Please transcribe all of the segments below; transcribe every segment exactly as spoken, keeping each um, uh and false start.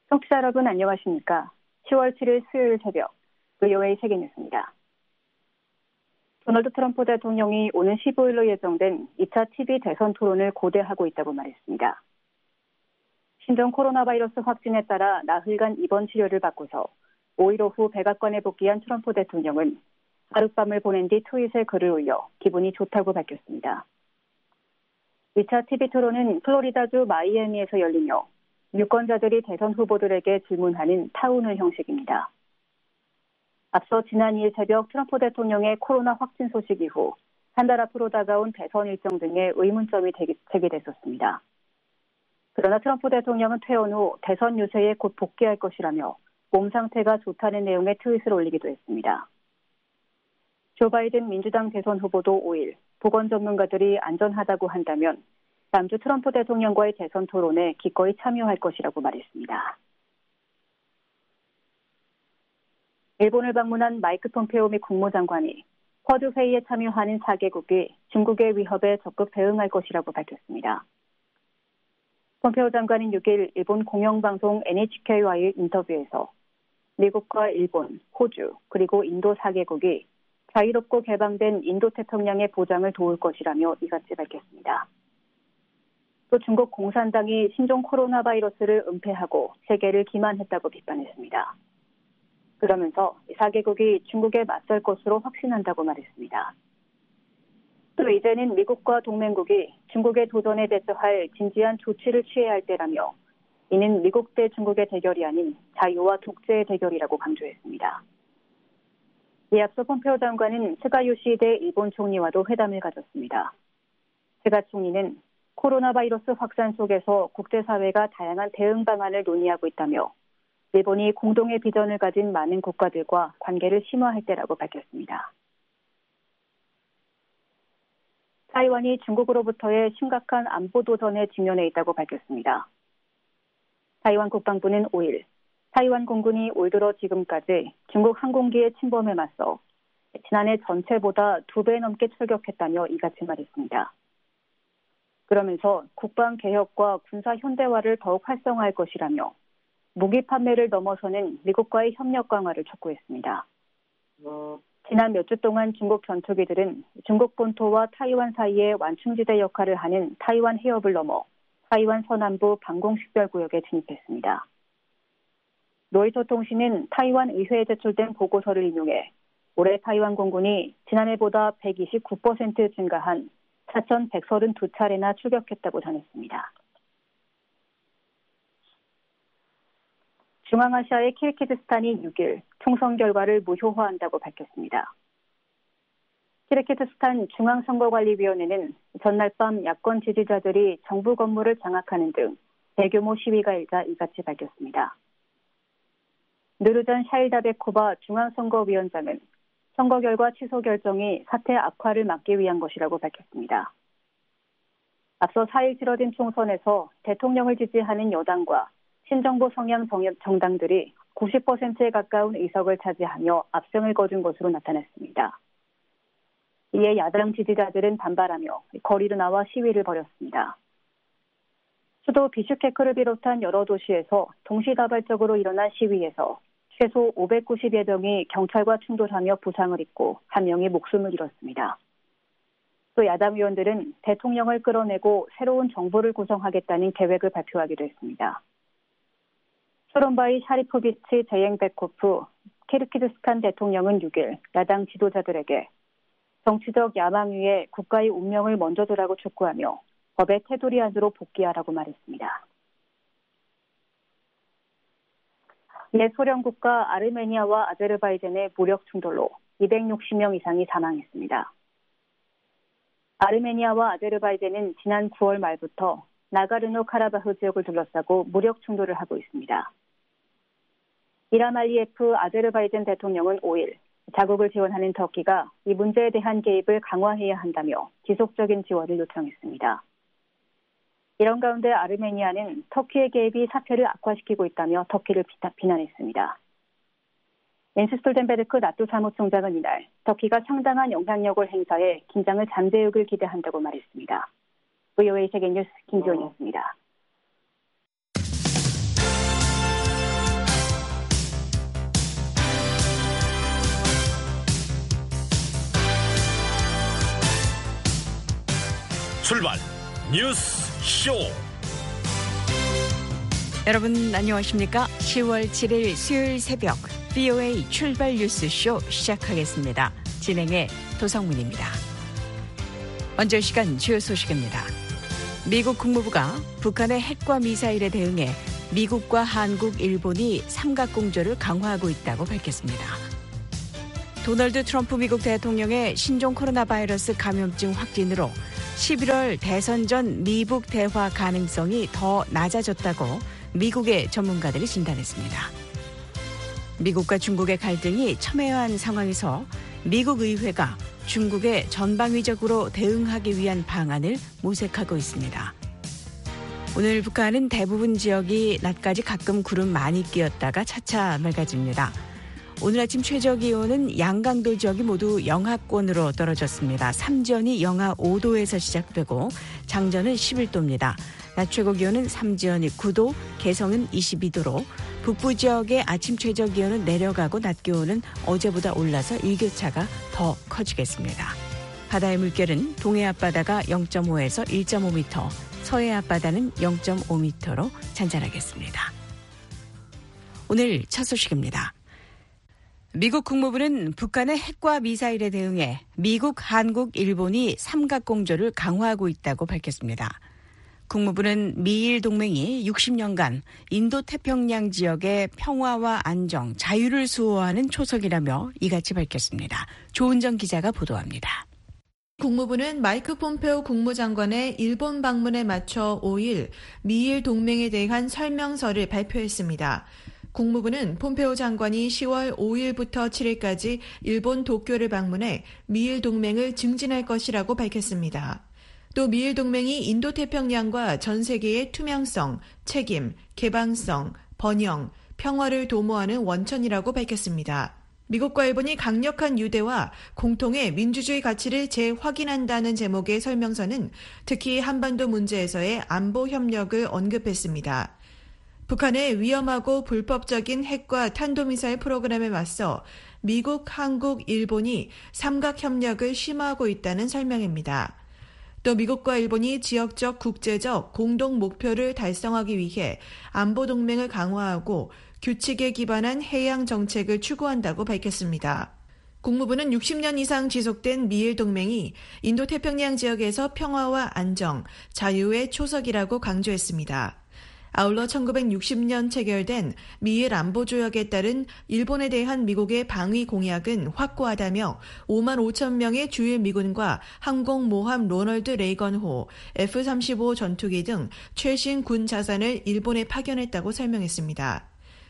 청취자 여러분 안녕하십니까? 시월 칠일 수요일 새벽 브이오에이 세계뉴스입니다. 도널드 트럼프 대통령이 오는 십오일로 예정된 이 차 티비 대선 토론을 고대하고 있다고 말했습니다. 신종 코로나 바이러스 확진에 따라 나흘간 입원 치료를 받고서 오일 오후 백악관에 복귀한 트럼프 대통령은 하룻밤을 보낸 뒤 트윗에 글을 올려 기분이 좋다고 밝혔습니다. 이 차 티비 토론은 플로리다주 마이애미에서 열리며 유권자들이 대선 후보들에게 질문하는 타운홀 형식입니다. 앞서 지난 이일 새벽 트럼프 대통령의 코로나 확진 소식 이후 한 달 앞으로 다가온 대선 일정 등의 의문점이 제기됐었습니다. 그러나 트럼프 대통령은 퇴원 후 대선 유세에 곧 복귀할 것이라며 몸 상태가 좋다는 내용의 트윗을 올리기도 했습니다. 조 바이든 민주당 대선 후보도 오일 보건 전문가들이 안전하다고 한다면 다음 주 트럼프 대통령과의 대선 토론에 기꺼이 참여할 것이라고 말했습니다. 일본을 방문한 마이크 폼페오 미 국무장관이 쿼드 회의에 참여하는 사 개국이 중국의 위협에 적극 대응할 것이라고 밝혔습니다. 폼페오 장관은 육일 일본 공영방송 엔에이치케이와의 인터뷰에서 미국과 일본, 호주, 그리고 인도 사 개국이 자유롭고 개방된 인도 태평양의 보장을 도울 것이라며 이같이 밝혔습니다. 또 중국 공산당이 신종 코로나 바이러스를 은폐하고 세계를 기만했다고 비판했습니다. 그러면서 사 개국이 중국에 맞설 것으로 확신한다고 말했습니다. 또 이제는 미국과 동맹국이 중국의 도전에 대처할 진지한 조치를 취해야 할 때라며 이는 미국 대 중국의 대결이 아닌 자유와 독재의 대결이라고 강조했습니다. 이에 앞서 폼페오 장관은 스가 요시히데 일본 총리와도 회담을 가졌습니다. 스가 총리는 코로나 바이러스 확산 속에서 국제사회가 다양한 대응 방안을 논의하고 있다며 일본이 공동의 비전을 가진 많은 국가들과 관계를 심화할 때라고 밝혔습니다. 타이완이 중국으로부터의 심각한 안보 도전에 직면해 있다고 밝혔습니다. 타이완 국방부는 오일 타이완 공군이 올 들어 지금까지 중국 항공기의 침범에 맞서 지난해 전체보다 두 배 넘게 출격했다며 이같이 말했습니다. 그러면서 국방 개혁과 군사 현대화를 더욱 활성화할 것이라며 무기 판매를 넘어서는 미국과의 협력 강화를 촉구했습니다. 지난 몇 주 동안 중국 전투기들은 중국 본토와 타이완 사이의 완충지대 역할을 하는 타이완 해협을 넘어 타이완 서남부 방공식별구역에 진입했습니다. 로이터 통신은 타이완 의회에 제출된 보고서를 인용해 올해 타이완 공군이 지난해보다 백이십구 퍼센트 증가한 사천백삼십이 차례나 출격했다고 전했습니다. 중앙아시아의 키르기즈스탄이 육일 총선 결과를 무효화한다고 밝혔습니다. 키르기즈스탄 중앙선거관리위원회는 전날 밤 야권 지지자들이 정부 건물을 장악하는 등 대규모 시위가 일자 이같이 밝혔습니다. 누르잔 샤일다베코바 중앙선거위원장은 선거 결과 취소 결정이 사태 악화를 막기 위한 것이라고 밝혔습니다. 앞서 사일 치러진 총선에서 대통령을 지지하는 여당과 신정부 성향 정당들이 구십 퍼센트에 가까운 의석을 차지하며 압승을 거둔 것으로 나타났습니다. 이에 야당 지지자들은 반발하며 거리로 나와 시위를 벌였습니다. 수도 비슈케크를 비롯한 여러 도시에서 동시다발적으로 일어난 시위에서 최소 오백구십여 명이 경찰과 충돌하며 부상을 입고 한 명이 목숨을 잃었습니다. 또 야당 의원들은 대통령을 끌어내고 새로운 정부를 구성하겠다는 계획을 발표하기도 했습니다. 소론바이 샤리포비치 제행베코프 키르기즈스탄 대통령은 육일 야당 지도자들에게 정치적 야망 위에 국가의 운명을 먼저 두라고 촉구하며 법의 테두리 안으로 복귀하라고 말했습니다. 옛 소련 국가 아르메니아와 아제르바이잔의 무력 충돌로 이백육십 명 이상이 사망했습니다. 아르메니아와 아제르바이잔은 지난 구월 말부터 나가르노 카라바흐 지역을 둘러싸고 무력 충돌을 하고 있습니다. 이람 알리예프 아제르바이잔 대통령은 오일 자국을 지원하는 터키가 이 문제에 대한 개입을 강화해야 한다며 지속적인 지원을 요청했습니다. 이런 가운데 아르메니아는 터키의 개입이 사태를 악화시키고 있다며 터키를 비난했습니다. 옌스 스톨텐베르크 나토 사무총장은 이날 터키가 상당한 영향력을 행사해 긴장을 잠재우길 기대한다고 말했습니다. 브이오에이 세계뉴스 김지원이었습니다. 출발 뉴스 쇼. 여러분 안녕하십니까? 시월 칠일 수요일 새벽 브이오에이 출발 뉴스 쇼 시작하겠습니다. 진행의 도성문입니다. 먼저 이 시간 주요 소식입니다. 미국 국무부가 북한의 핵과 미사일에 대응해 미국과 한국, 일본이 삼각공조를 강화하고 있다고 밝혔습니다. 도널드 트럼프 미국 대통령의 신종 코로나 바이러스 감염증 확진으로 십일월 대선 전 미북 대화 가능성이 더 낮아졌다고 미국의 전문가들이 진단했습니다. 미국과 중국의 갈등이 첨예한 상황에서 미국 의회가 중국에 전방위적으로 대응하기 위한 방안을 모색하고 있습니다. 오늘 북한은 대부분 지역이 낮까지 가끔 구름 많이 끼었다가 차차 맑아집니다. 오늘 아침 최저기온은 양강도 지역이 모두 영하권으로 떨어졌습니다. 삼지연이 영하 오도에서 시작되고 장전은 십일도입니다. 낮 최고기온은 삼지연이 구도, 개성은 이십이도로 북부 지역의 아침 최저기온은 내려가고 낮 기온은 어제보다 올라서 일교차가 더 커지겠습니다. 바다의 물결은 동해 앞바다가 영점오에서 일점오 미터, 서해 앞바다는 영점오 미터로 잔잔하겠습니다. 오늘 첫 소식입니다. 미국 국무부는 북한의 핵과 미사일에 대응해 미국, 한국, 일본이 삼각공조를 강화하고 있다고 밝혔습니다. 국무부는 미일 동맹이 육십 년간 인도태평양 지역의 평화와 안정, 자유를 수호하는 초석이라며 이같이 밝혔습니다. 조은정 기자가 보도합니다. 국무부는 마이크 폼페오 국무장관의 일본 방문에 맞춰 오일 미일 동맹에 대한 설명서를 발표했습니다. 국무부는 폼페오 장관이 시월 오일부터 칠일까지 일본 도쿄를 방문해 미일 동맹을 증진할 것이라고 밝혔습니다. 또 미일 동맹이 인도태평양과 전 세계의 투명성, 책임, 개방성, 번영, 평화를 도모하는 원천이라고 밝혔습니다. 미국과 일본이 강력한 유대와 공통의 민주주의 가치를 재확인한다는 제목의 설명서는 특히 한반도 문제에서의 안보 협력을 언급했습니다. 북한의 위험하고 불법적인 핵과 탄도미사일 프로그램에 맞서 미국, 한국, 일본이 삼각협력을 심화하고 있다는 설명입니다. 또 미국과 일본이 지역적, 국제적 공동 목표를 달성하기 위해 안보동맹을 강화하고 규칙에 기반한 해양 정책을 추구한다고 밝혔습니다. 국무부는 육십 년 이상 지속된 미일 동맹이 인도태평양 지역에서 평화와 안정, 자유의 초석이라고 강조했습니다. 아울러 천구백육십 년 체결된 미일 안보조약에 따른 일본에 대한 미국의 방위 공약은 확고하다며 오만 오천 명의 주일 미군과 항공모함 로널드 레이건호, 에프 삼십오 전투기 등 최신 군 자산을 일본에 파견했다고 설명했습니다.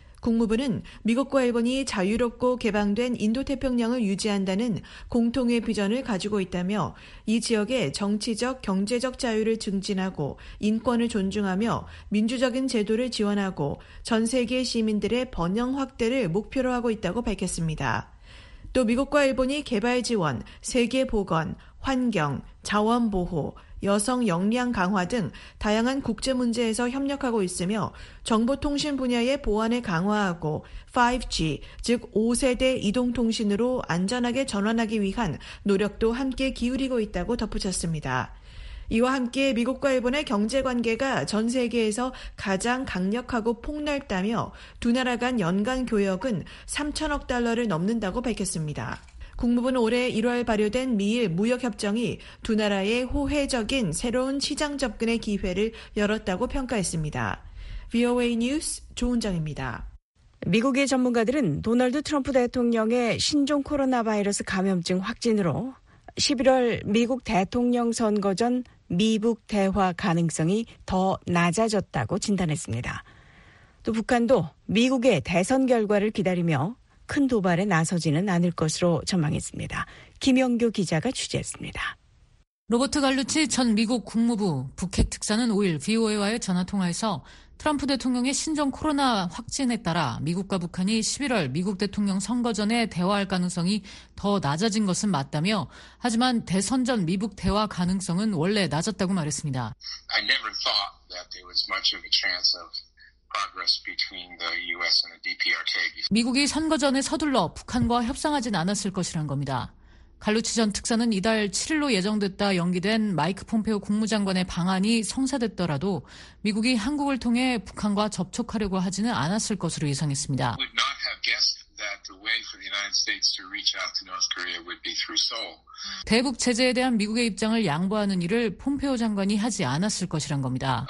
국무부는 미국과 일본이 자유롭고 개방된 인도태평양을 유지한다는 공통의 비전을 가지고 있다며 이 지역의 정치적, 경제적 자유를 증진하고 인권을 존중하며 민주적인 제도를 지원하고 전 세계 시민들의 번영 확대를 목표로 하고 있다고 밝혔습니다. 또 미국과 일본이 개발 지원, 세계 보건, 환경, 자원 보호, 여성 역량 강화 등 다양한 국제 문제에서 협력하고 있으며 정보통신 분야의 보안을 강화하고 파이브지, 즉 오 세대 이동통신으로 안전하게 전환하기 위한 노력도 함께 기울이고 있다고 덧붙였습니다. 이와 함께 미국과 일본의 경제관계가 전 세계에서 가장 강력하고 폭넓다며 두 나라 간 연간 교역은 삼천억 달러를 넘는다고 밝혔습니다. 국무부는 올해 일월 발효된 미일 무역협정이 두 나라의 호혜적인 새로운 시장 접근의 기회를 열었다고 평가했습니다. 브이오에이 뉴스 조은정입니다. 미국의 전문가들은 도널드 트럼프 대통령의 신종 코로나 바이러스 감염증 확진으로 십일월 미국 대통령 선거 전 미북 대화 가능성이 더 낮아졌다고 진단했습니다. 또 북한도 미국의 대선 결과를 기다리며 큰 도발에 나서지는 않을 것으로 전망했습니다. 김영교 기자가 취재했습니다. 로버트 갈루치 전 미국 국무부 북핵 특사는 오일 브이오에이와의 전화통화에서 트럼프 대통령의 신종 코로나 확진에 따라 미국과 북한이 십일월 미국 대통령 선거 전에 대화할 가능성이 더 낮아진 것은 맞다며 하지만 대선 전 미북 대화 가능성은 원래 낮았다고 말했습니다. I never thought that there was much of a chance of progress between the U S and the D P R K. 미국이 선거 전에 서둘러 북한과 협상하진 않았을 것이란 겁니다. 갈루치 전 특사는 이달 칠 일로 예정됐다 연기된 마이크 폼페오 국무장관의 방안이 성사됐더라도 미국이 한국을 통해 북한과 접촉하려고 하지는 않았을 것으로 예상했습니다. 대북 제재에 대한 미국의 입장을 양보하는 일을 폼페오 장관이 하지 않았을 것이란 겁니다.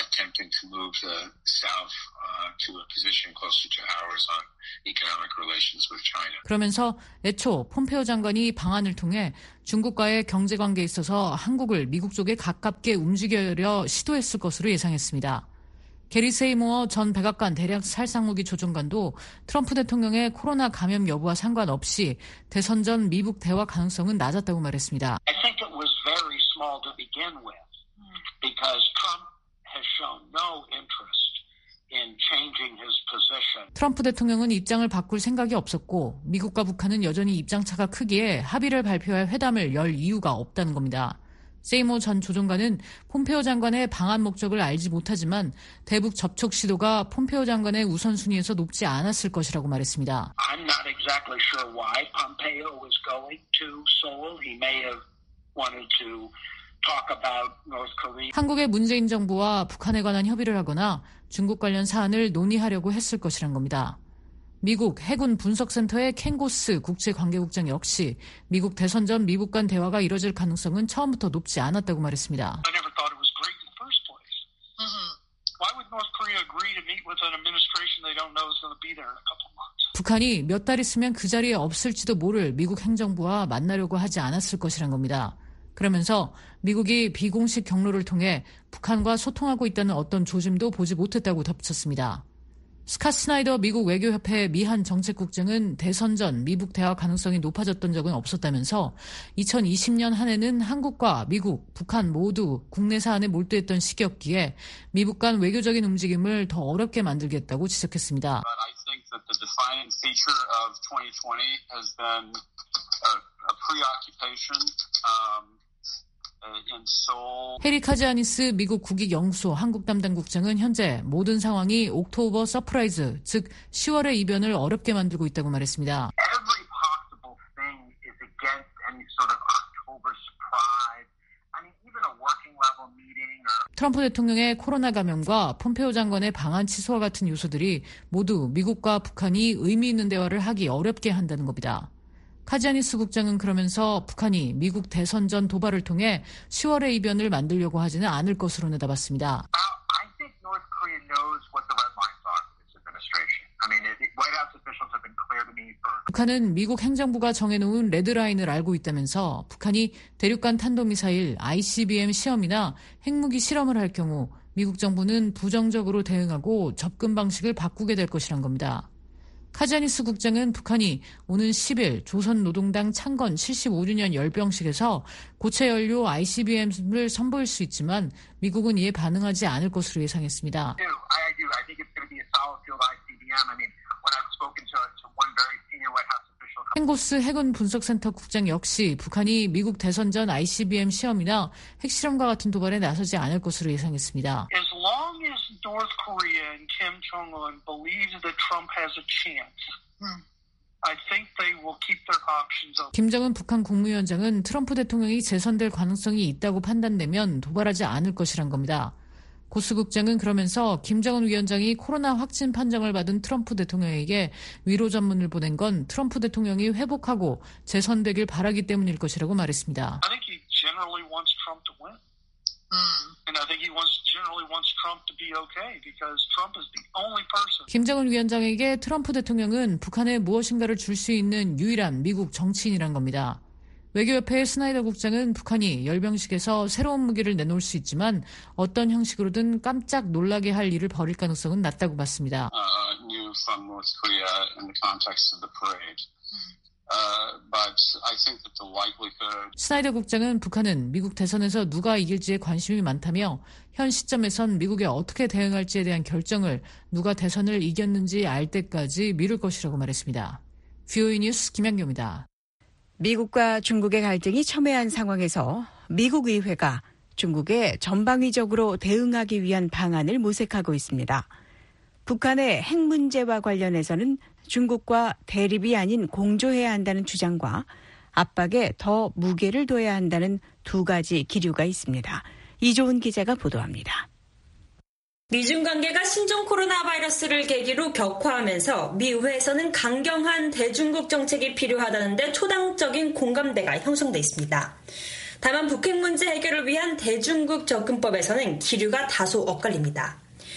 그러면서 애초 폼페오 장관이 방안을 통해 중국과의 경제관계에 있어서 한국을 미국 쪽에 가깝게 움직이려 시도했을 것으로 예상했습니다. 게리 세이모어 전 백악관 대략 살상무기 조종관도 트럼프 대통령의 코로나 감염 여부와 상관없이 대선 전 미북 대화 가능성은 낮았다고 말했습니다. I think it was very small to begin with because Trump has shown no interest in changing his position. 트럼프 대통령은 입장을 바꿀 생각이 없었고 미국과 북한은 여전히 입장차가 크기에 합의를 발표할 회담을 열 이유가 없다는 겁니다. 세이모 전 조종관은 폼페오 장관의 방한 목적을 알지 못하지만 대북 접촉 시도가 폼페오 장관의 우선순위에서 높지 않았을 것이라고 말했습니다. I'm not exactly sure why Pompeo was going to Seoul. He may have wanted to talk about North Korea. 한국의 문재인 정부와 북한에 관한 협의를 하거나 중국 관련 사안을 논의하려고 했을 것이란 겁니다. 미국 해군 분석센터의 켄 고스 국제관계국장 역시 미국 대선 전 미북 간 대화가 이뤄질 가능성은 처음부터 높지 않았다고 말했습니다. I never thought it was great in the first place. Mm-hmm. Why would North Korea agree to meet with an administration they don't know is going to be there in a couple of months? 북한이 몇 달 있으면 그 자리에 없을지도 모를 미국 행정부와 만나려고 하지 않았을 것이란 겁니다. 그러면서 미국이 비공식 경로를 통해 북한과 소통하고 있다는 어떤 조짐도 보지 못했다고 덧붙였습니다. 스캇 스나이더 미국 외교협회 미한 정책국장은 대선 전 미북 대화 가능성이 높아졌던 적은 없었다면서 이천이십 년 한 해는 한국과 미국, 북한 모두 국내 사안에 몰두했던 시기였기에 미북 간 외교적인 움직임을 더 어렵게 만들겠다고 지적했습니다. But I think that the defining feature of twenty twenty has been a, a preoccupation um, 해리 카지아니스 미국 국익연구소 한국 담당 국장은 현재 모든 상황이 옥토버 서프라이즈, 즉 시월의 이변을 어렵게 만들고 있다고 말했습니다. Every possible thing is against any sort of October surprise. I mean, even a working level meeting or... 트럼프 대통령의 코로나 감염과 폼페오 장관의 방한 취소와 같은 요소들이 모두 미국과 북한이 의미 있는 대화를 하기 어렵게 한다는 겁니다. 카지아니스 국장은 그러면서 북한이 미국 대선 전 도발을 통해 시월의 이변을 만들려고 하지는 않을 것으로 내다봤습니다. I think North Korea knows what the red lines are for this administration. I mean, White House officials have been clear to me for... 북한은 미국 행정부가 정해놓은 레드라인을 알고 있다면서 북한이 대륙간 탄도미사일 아이씨비엠 시험이나 핵무기 실험을 할 경우 미국 정부는 부정적으로 대응하고 접근 방식을 바꾸게 될 것이란 겁니다. 카지아니스 국장은 북한이 오는 십 일 조선노동당 창건 칠십오 주년 열병식에서 고체 연료 아이씨비엠을 선보일 수 있지만 미국은 이에 반응하지 않을 것으로 예상했습니다. I do. I think it's going to be a solid field 아이씨비엠. I mean, when I've spoken to, to one very senior White House official. 켄고스 해군 분석센터 국장 역시 북한이 미국 대선 전 아이씨비엠 시험이나 핵실험과 같은 도발에 나서지 않을 것으로 예상했습니다. As long as North Korea and Kim Jong-un believes that Trump has a chance, I think they will keep their options open. 김정은 북한 국무위원장은 트럼프 대통령이 재선될 가능성이 있다고 판단되면 도발하지 않을 것이란 겁니다. 고스 국장은 그러면서 김정은 위원장이 코로나 확진 판정을 받은 트럼프 대통령에게 위로 전문을 보낸 건 트럼프 대통령이 회복하고 재선되길 바라기 때문일 것이라고 말했습니다. I think he generally wants Trump to win. And I think he wants generally wants Trump to be okay because Trump is the only person. 김정은 위원장에게 트럼프 대통령은 북한에 무엇인가를 줄 수 있는 유일한 미국 정치인이란 겁니다. 외교협회의 스나이더 국장은 북한이 열병식에서 새로운 무기를 내놓을 수 있지만 어떤 형식으로든 깜짝 놀라게 할 일을 벌일 가능성은 낮다고 봤습니다. Uh, new from North Korea in the context of the parade. Uh, but I think that the likelihood... 스나이더 국장은 북한은 미국 대선에서 누가 이길지에 관심이 많다며 현 시점에선 미국에 어떻게 대응할지에 대한 결정을 누가 대선을 이겼는지 알 때까지 미룰 것이라고 말했습니다. 브이오에이 뉴스 김양교입니다. 미국과 중국의 갈등이 첨예한 상황에서 미국 의회가 중국에 전방위적으로 대응하기 위한 방안을 모색하고 있습니다. 북한의 핵 문제와 관련해서는 중국과 대립이 아닌 공조해야 한다는 주장과 압박에 더 무게를 둬야 한다는 두 가지 기류가 있습니다. 이조은 기자가 보도합니다. 미중 관계가 신종 코로나 바이러스를 계기로 격화하면서 미 의회에서는 강경한 대중국 정책이 필요하다는 데 초당적인 공감대가 형성돼 있습니다. 다만 북핵 문제 해결을 위한 대중국 접근법에서는 기류가 다소 엇갈립니다.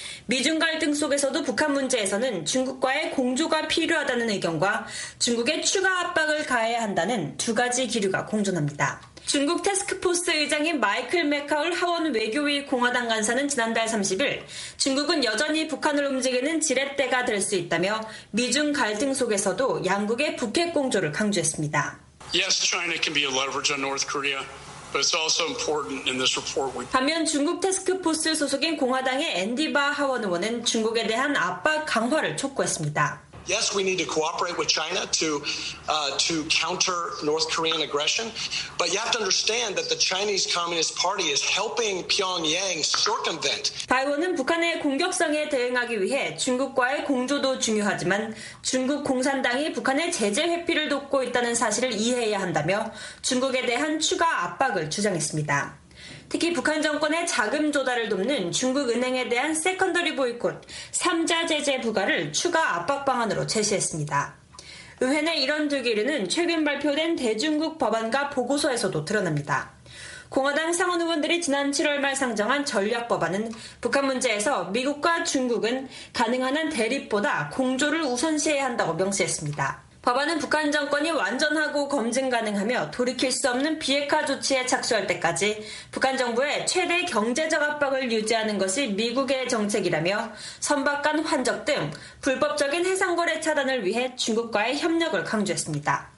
미중 갈등 속에서도 북한 문제에서는 중국과의 공조가 필요하다는 의견과 중국에 추가 압박을 가해야 한다는 두 가지 기류가 공존합니다. 중국 태스크포스 의장인 마이클 맥카울 하원 외교위 공화당 간사는 지난달 삼십일 중국은 여전히 북한을 움직이는 지렛대가 될 수 있다며 미중 갈등 속에서도 양국의 북핵 공조를 강조했습니다. Yes, China can be a leverage on North Korea. But it's also important in this report. We... 반면 중국 태스크포스 소속인 공화당의 앤디 바 하원 의원은 중국에 대한 압박 강화를 촉구했습니다. Yes, we need to cooperate with China to uh, to counter North Korean aggression, but you have to understand that the Chinese Communist Party is helping Pyongyang circumvent. 바 의원은 북한의 공격성에 대응하기 위해 중국과의 공조도 중요하지만 중국 공산당이 북한의 제재 회피를 돕고 있다는 사실을 이해해야 한다며 중국에 대한 추가 압박을 주장했습니다. 특히 북한 정권의 자금 조달을 돕는 중국 은행에 대한 세컨더리 보이콧, 삼자 제재 부과를 추가 압박 방안으로 제시했습니다. 의회 내 이런 두 기류는 최근 발표된 대중국 법안과 보고서에서도 드러납니다. 공화당 상원 의원들이 지난 칠월 말 상정한 전략 법안은 북한 문제에서 미국과 중국은 가능한 한 대립보다 공조를 우선시해야 한다고 명시했습니다. 법안은 북한 정권이 완전하고 검증 가능하며 돌이킬 수 없는 비핵화 조치에 착수할 때까지 북한 정부의 최대 경제적 압박을 유지하는 것이 미국의 정책이라며 선박 간 환적 등 불법적인 해상거래 차단을 위해 중국과의 협력을 강조했습니다.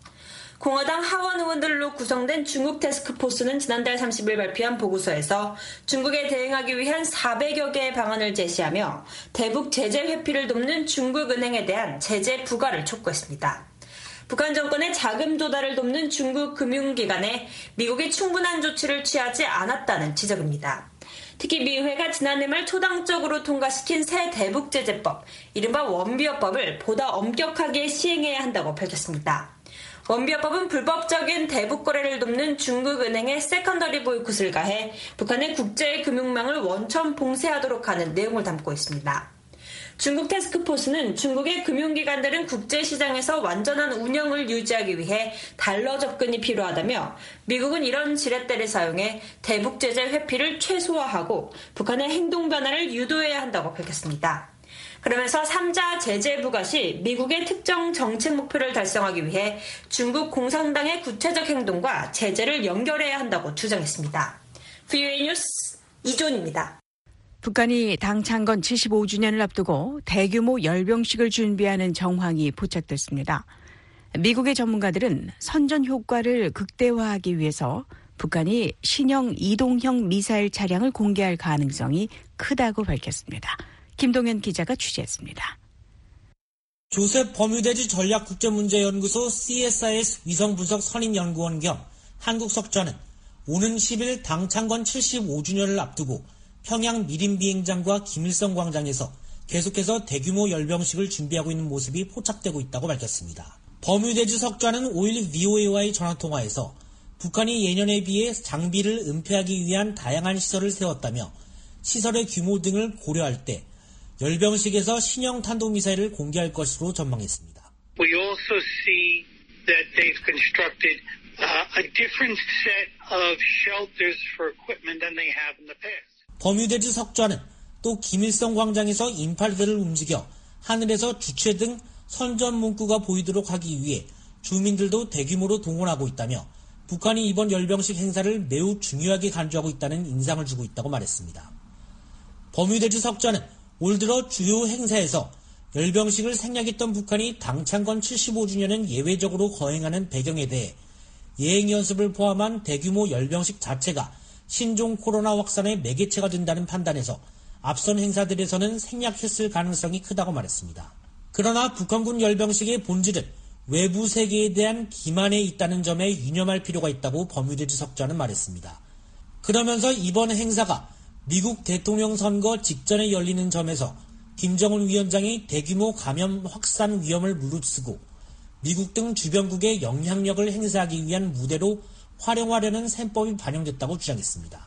공화당 하원 의원들로 구성된 중국 태스크포스는 지난달 삼십일 발표한 보고서에서 중국에 대응하기 위한 사백여 개의 방안을 제시하며 대북 제재 회피를 돕는 중국 은행에 대한 제재 부과를 촉구했습니다. 북한 정권의 자금 조달을 돕는 중국 금융기관에 미국이 충분한 조치를 취하지 않았다는 지적입니다. 특히 미 의회가 지난해 말 초당적으로 통과시킨 새 대북제재법, 이른바 원비어법을 보다 엄격하게 시행해야 한다고 밝혔습니다. 원비어법은 불법적인 대북 거래를 돕는 중국 은행의 세컨더리 보이콧을 가해 북한의 국제 금융망을 원천 봉쇄하도록 하는 내용을 담고 있습니다. 중국 태스크포스는 중국의 금융기관들은 국제시장에서 완전한 운영을 유지하기 위해 달러 접근이 필요하다며 미국은 이런 지렛대를 사용해 대북 제재 회피를 최소화하고 북한의 행동 변화를 유도해야 한다고 밝혔습니다. 그러면서 삼자 제재 부과 시 미국의 특정 정책 목표를 달성하기 위해 중국 공산당의 구체적 행동과 제재를 연결해야 한다고 주장했습니다. 브이오에이 뉴스 이존입니다. 북한이 당 창건 칠십오 주년을 앞두고 대규모 열병식을 준비하는 정황이 포착됐습니다. 미국의 전문가들은 선전 효과를 극대화하기 위해서 북한이 신형 이동형 미사일 차량을 공개할 가능성이 크다고 밝혔습니다. 김동현 기자가 취재했습니다. 조셉 버뮤대주 전략국제문제연구소 씨에스아이에스 위성분석 선임연구원 겸 한국석좌는 오는 십일 당 창건 칠십오 주년을 앞두고 평양 미림 비행장과 김일성 광장에서 계속해서 대규모 열병식을 준비하고 있는 모습이 포착되고 있다고 밝혔습니다. 버뮤대주 석좌는 오일 브이오에이와의 전화통화에서 북한이 예년에 비해 장비를 은폐하기 위한 다양한 시설을 세웠다며 시설의 규모 등을 고려할 때 열병식에서 신형 탄도미사일을 공개할 것으로 전망했습니다. We also see that they've constructed uh, a different set of shelters for equipment than they have in the past. 버뮤대주 석좌는 또 김일성 광장에서 인팔들을 움직여 하늘에서 주체 등 선전 문구가 보이도록 하기 위해 주민들도 대규모로 동원하고 있다며 북한이 이번 열병식 행사를 매우 중요하게 간주하고 있다는 인상을 주고 있다고 말했습니다. 버뮤대주 석좌는 올 들어 주요 행사에서 열병식을 생략했던 북한이 당 창건 칠십오 주년은 예외적으로 거행하는 배경에 대해 예행 연습을 포함한 대규모 열병식 자체가 신종 코로나 확산의 매개체가 된다는 판단에서 앞선 행사들에서는 생략했을 가능성이 크다고 말했습니다. 그러나 북한군 열병식의 본질은 외부 세계에 대한 기만에 있다는 점에 유념할 필요가 있다고 버뮤대주 석좌는 말했습니다. 그러면서 이번 행사가 미국 대통령 선거 직전에 열리는 점에서 김정은 위원장이 대규모 감염 확산 위험을 무릅쓰고 미국 등 주변국의 영향력을 행사하기 위한 무대로 활용하려는 셈법이 반영됐다고 주장했습니다.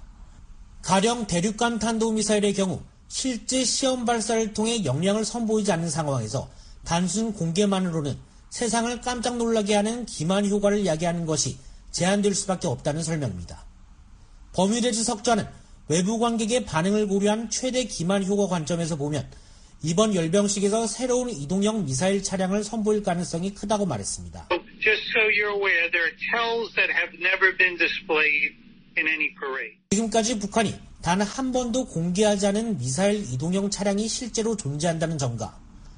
가령 대륙간 탄도미사일의 경우 실제 시험 발사를 통해 역량을 선보이지 않는 상황에서 단순 공개만으로는 세상을 깜짝 놀라게 하는 기만 효과를 야기하는 것이 제한될 수밖에 없다는 설명입니다. 버뮤데즈 석좌는 외부 관객의 반응을 고려한 최대 기만 효과 관점에서 보면 이번 열병식에서 새로운 이동형 미사일 차량을 선보일 가능성이 크다고 말했습니다. Just so you're aware, there are tells that have never been displayed in any parade. 지금까지 북한이 단 한 번도 공개하지 않은 미사일 이동형 차량이 실제로 존재한다는 점과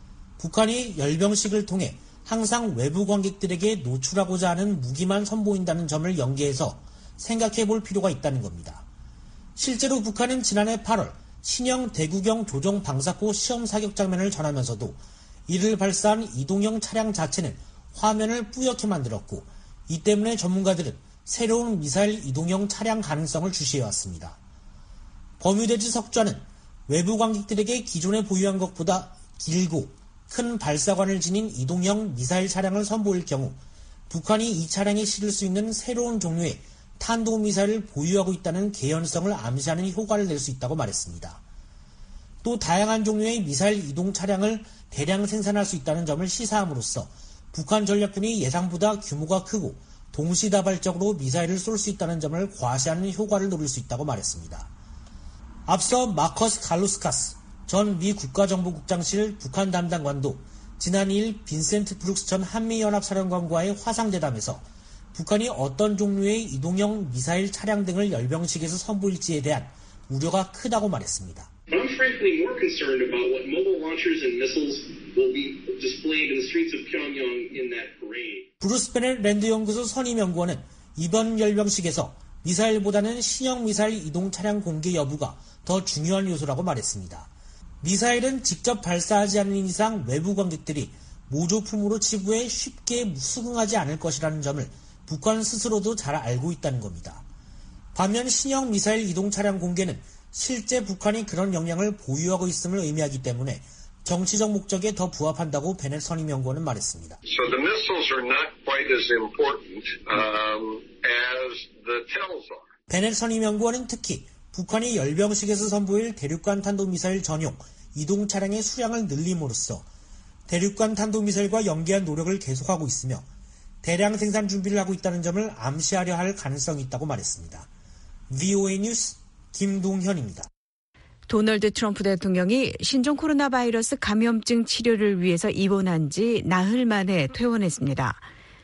북한이 열병식을 통해 항상 외부 관객들에게 노출하고자 하는 무기만 선보인다는 점을 연계해서 생각해 볼 필요가 있다는 겁니다. 실제로 북한은 지난해 팔월 신형 대구경 조종 방사포 시험 사격 장면을 전하면서도 이를 발사한 이동형 차량 자체는 화면을 뿌옇게 만들었고 이 때문에 전문가들은 새로운 미사일 이동형 차량 가능성을 주시해왔습니다. 버뮤데즈 석좌는 외부 관객들에게 기존에 보유한 것보다 길고 큰 발사관을 지닌 이동형 미사일 차량을 선보일 경우 북한이 이 차량에 실을 수 있는 새로운 종류의 탄도미사일을 보유하고 있다는 개연성을 암시하는 효과를 낼 수 있다고 말했습니다. 또 다양한 종류의 미사일 이동 차량을 대량 생산할 수 있다는 점을 시사함으로써 북한 전략군이 예상보다 규모가 크고 동시다발적으로 미사일을 쏠 수 있다는 점을 과시하는 효과를 노릴 수 있다고 말했습니다. 앞서 마커스 갈루스카스 전 미 국가정보국장실 북한 담당관도 지난 이 일 빈센트 브룩스 전 한미연합사령관과의 화상대담에서 북한이 어떤 종류의 이동형 미사일 차량 등을 열병식에서 선보일지에 대한 우려가 크다고 말했습니다. I'm frankly more concerned about what mobile launchers and missiles will be displayed in the streets of Pyongyang in that parade. 브루스 베넷 랜드 연구소 선임 연구원은 이번 열병식에서 미사일보다는 신형 미사일 이동 차량 공개 여부가 더 중요한 요소라고 말했습니다. 미사일은 직접 발사하지 않는 이상 외부 관객들이 모조품으로 치부해 쉽게 수긍하지 않을 것이라는 점을 북한 스스로도 잘 알고 있다는 겁니다. 반면 신형 미사일 이동 차량 공개는 실제 북한이 그런 역량을 보유하고 있음을 의미하기 때문에 정치적 목적에 더 부합한다고 베넷 선임 연구원은 말했습니다. So the missiles are not quite as important um, as the tells are. 베넷 선임 연구원은 특히 북한이 열병식에서 선보일 대륙간 탄도미사일 전용 이동 차량의 수량을 늘림으로써 대륙간 탄도미사일과 연계한 노력을 계속하고 있으며 대량 생산 준비를 하고 있다는 점을 암시하려 할 가능성이 있다고 말했습니다. 브이오에이 뉴스 김동현입니다. 도널드 트럼프 대통령이 신종 코로나 바이러스 감염증 치료를 위해서 입원한 지 나흘 만에 퇴원했습니다.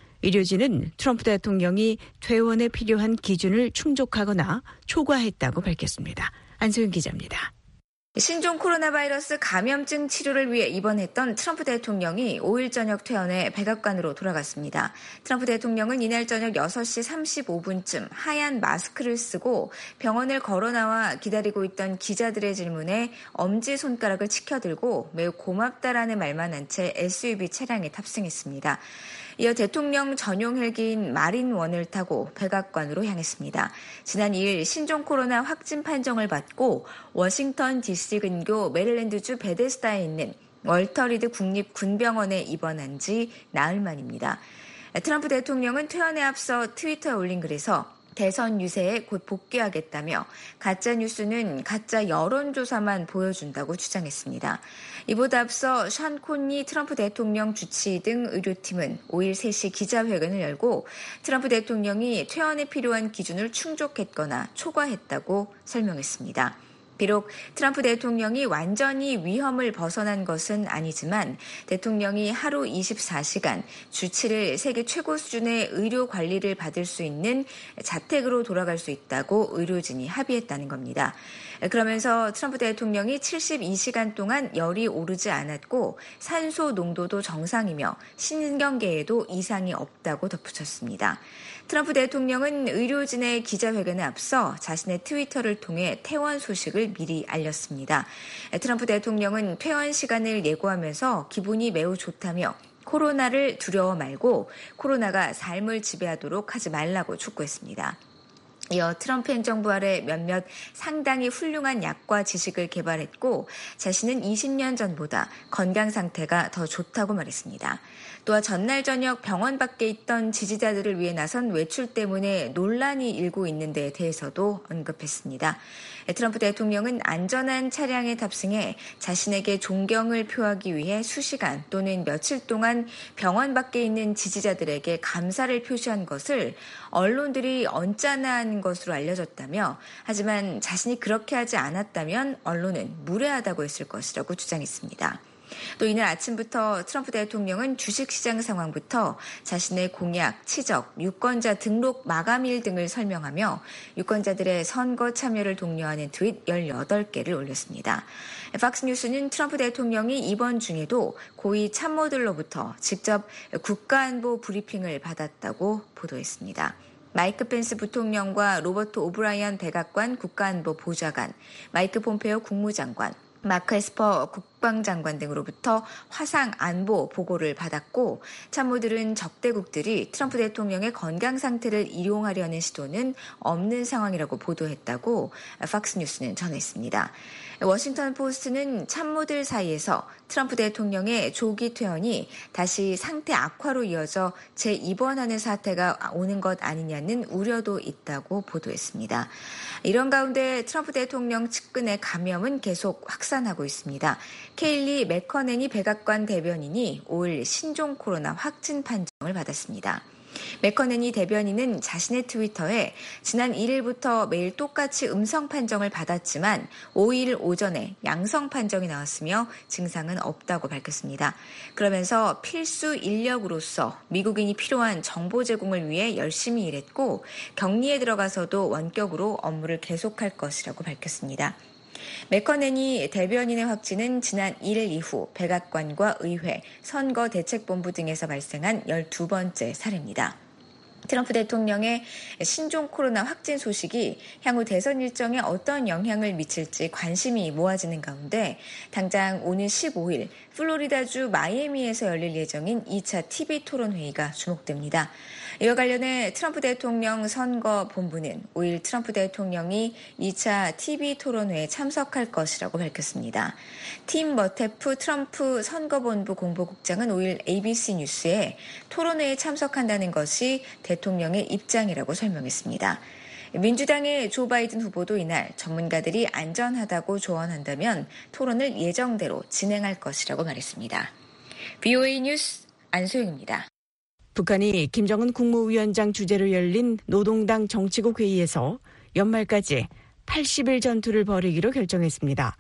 의료진은 트럼프 대통령이 퇴원에 필요한 기준을 충족하거나 초과했다고 밝혔습니다. 안소영 기자입니다. 신종 코로나 바이러스 감염증 치료를 위해 입원했던 트럼프 대통령이 오 일 저녁 퇴원해 백악관으로 돌아갔습니다. 트럼프 대통령은 이날 저녁 여섯 시 삼십오 분쯤 하얀 마스크를 쓰고 병원을 걸어 나와 기다리고 있던 기자들의 질문에 엄지손가락을 치켜들고 매우 고맙다라는 말만 한 채 에스유브이 차량에 탑승했습니다. 이어 대통령 전용 헬기인 마린원을 타고 백악관으로 향했습니다. 지난 이 일 신종 코로나 확진 판정을 받고 워싱턴 디씨 근교 메릴랜드주 베데스다에 있는 월터 리드 국립군병원에 입원한 지 나흘 만입니다. 트럼프 대통령은 퇴원에 앞서 트위터에 올린 글에서 대선 유세에 곧 복귀하겠다며 가짜뉴스는 가짜 여론조사만 보여준다고 주장했습니다. 이보다 앞서 션 콘니 트럼프 대통령 주치 등 의료팀은 오 일 세 시 기자회견을 열고 트럼프 대통령이 퇴원에 필요한 기준을 충족했거나 초과했다고 설명했습니다. 비록 트럼프 대통령이 완전히 위험을 벗어난 것은 아니지만 대통령이 하루 이십사 시간 주 칠 일 세계 최고 수준의 의료 관리를 받을 수 있는 자택으로 돌아갈 수 있다고 의료진이 합의했다는 겁니다. 그러면서 트럼프 대통령이 칠십이 시간 동안 열이 오르지 않았고 산소 농도도 정상이며 신경계에도 이상이 없다고 덧붙였습니다. 트럼프 대통령은 의료진의 기자회견에 앞서 자신의 트위터를 통해 퇴원 소식을 미리 알렸습니다. 트럼프 대통령은 퇴원 시간을 예고하면서 기분이 매우 좋다며 코로나를 두려워 말고 코로나가 삶을 지배하도록 하지 말라고 촉구했습니다. 이어 트럼프 행정부 아래 몇몇 상당히 훌륭한 약과 지식을 개발했고 자신은 이십 년 전보다 건강 상태가 더 좋다고 말했습니다. 또한 전날 저녁 병원 밖에 있던 지지자들을 위해 나선 외출 때문에 논란이 일고 있는 데에 대해서도 언급했습니다. 트럼프 대통령은 안전한 차량에 탑승해 자신에게 존경을 표하기 위해 수시간 또는 며칠 동안 병원 밖에 있는 지지자들에게 감사를 표시한 것을 언론들이 언짢아한 것으로 알려졌다며 하지만 자신이 그렇게 하지 않았다면 언론은 무례하다고 했을 것이라고 주장했습니다. 또 이날 아침부터 트럼프 대통령은 주식시장 상황부터 자신의 공약, 치적, 유권자 등록 마감일 등을 설명하며 유권자들의 선거 참여를 독려하는 트윗 열여덟 개를 올렸습니다. 팍스뉴스는 트럼프 대통령이 이번 중에도 고위 참모들로부터 직접 국가안보 브리핑을 받았다고 보도했습니다. 마이크 펜스 부통령과 로버트 오브라이언 백악관 국가안보 보좌관, 마이크 폼페오 국무장관, 마크 에스퍼 국방장관 등으로부터 화상 안보 보고를 받았고 참모들은 적대국들이 트럼프 대통령의 건강 상태를 이용하려는 시도는 없는 상황이라고 보도했다고 팍스뉴스는 전했습니다. 워싱턴 포스트는 참모들 사이에서 트럼프 대통령의 조기 퇴원이 다시 상태 악화로 이어져 재입원하는 사태가 오는 것 아니냐는 우려도 있다고 보도했습니다. 이런 가운데 트럼프 대통령 측근의 감염은 계속 확산하고 있습니다. 케일리 맥커넨이 백악관 대변인이 오일 신종 코로나 확진 판정을 받았습니다. 맥커넨이 대변인은 자신의 트위터에 지난 일 일부터 매일 똑같이 음성 판정을 받았지만 오일 오전에 양성 판정이 나왔으며 증상은 없다고 밝혔습니다. 그러면서 필수 인력으로서 미국인이 필요한 정보 제공을 위해 열심히 일했고 격리에 들어가서도 원격으로 업무를 계속할 것이라고 밝혔습니다. 맥커넨이 대변인의 확진은 지난 일 일 이후 백악관과 의회, 선거대책본부 등에서 발생한 열두 번째 사례입니다. 트럼프 대통령의 신종 코로나 확진 소식이 향후 대선 일정에 어떤 영향을 미칠지 관심이 모아지는 가운데 당장 오늘 십오일 플로리다주 마이애미에서 열릴 예정인 이 차 티비 토론회의가 주목됩니다. 이와 관련해 트럼프 대통령 선거본부는 오일 트럼프 대통령이 이 차 티비 토론회에 참석할 것이라고 밝혔습니다. 팀 머테프 트럼프 선거본부 공보국장은 오일 에이비씨 뉴스에 토론회에 참석한다는 것이 대통령의 입장이라고 설명했습니다. 민주당의 조 바이든 후보도 이날 전문가들이 안전하다고 조언한다면 토론을 예정대로 진행할 것이라고 말했습니다. 브이오에이 뉴스 안소영입니다. 북한이 김정은 국무위원장 주재로 열린 노동당 정치국 회의에서 연말까지 팔십 일 전투를 벌이기로 결정했습니다.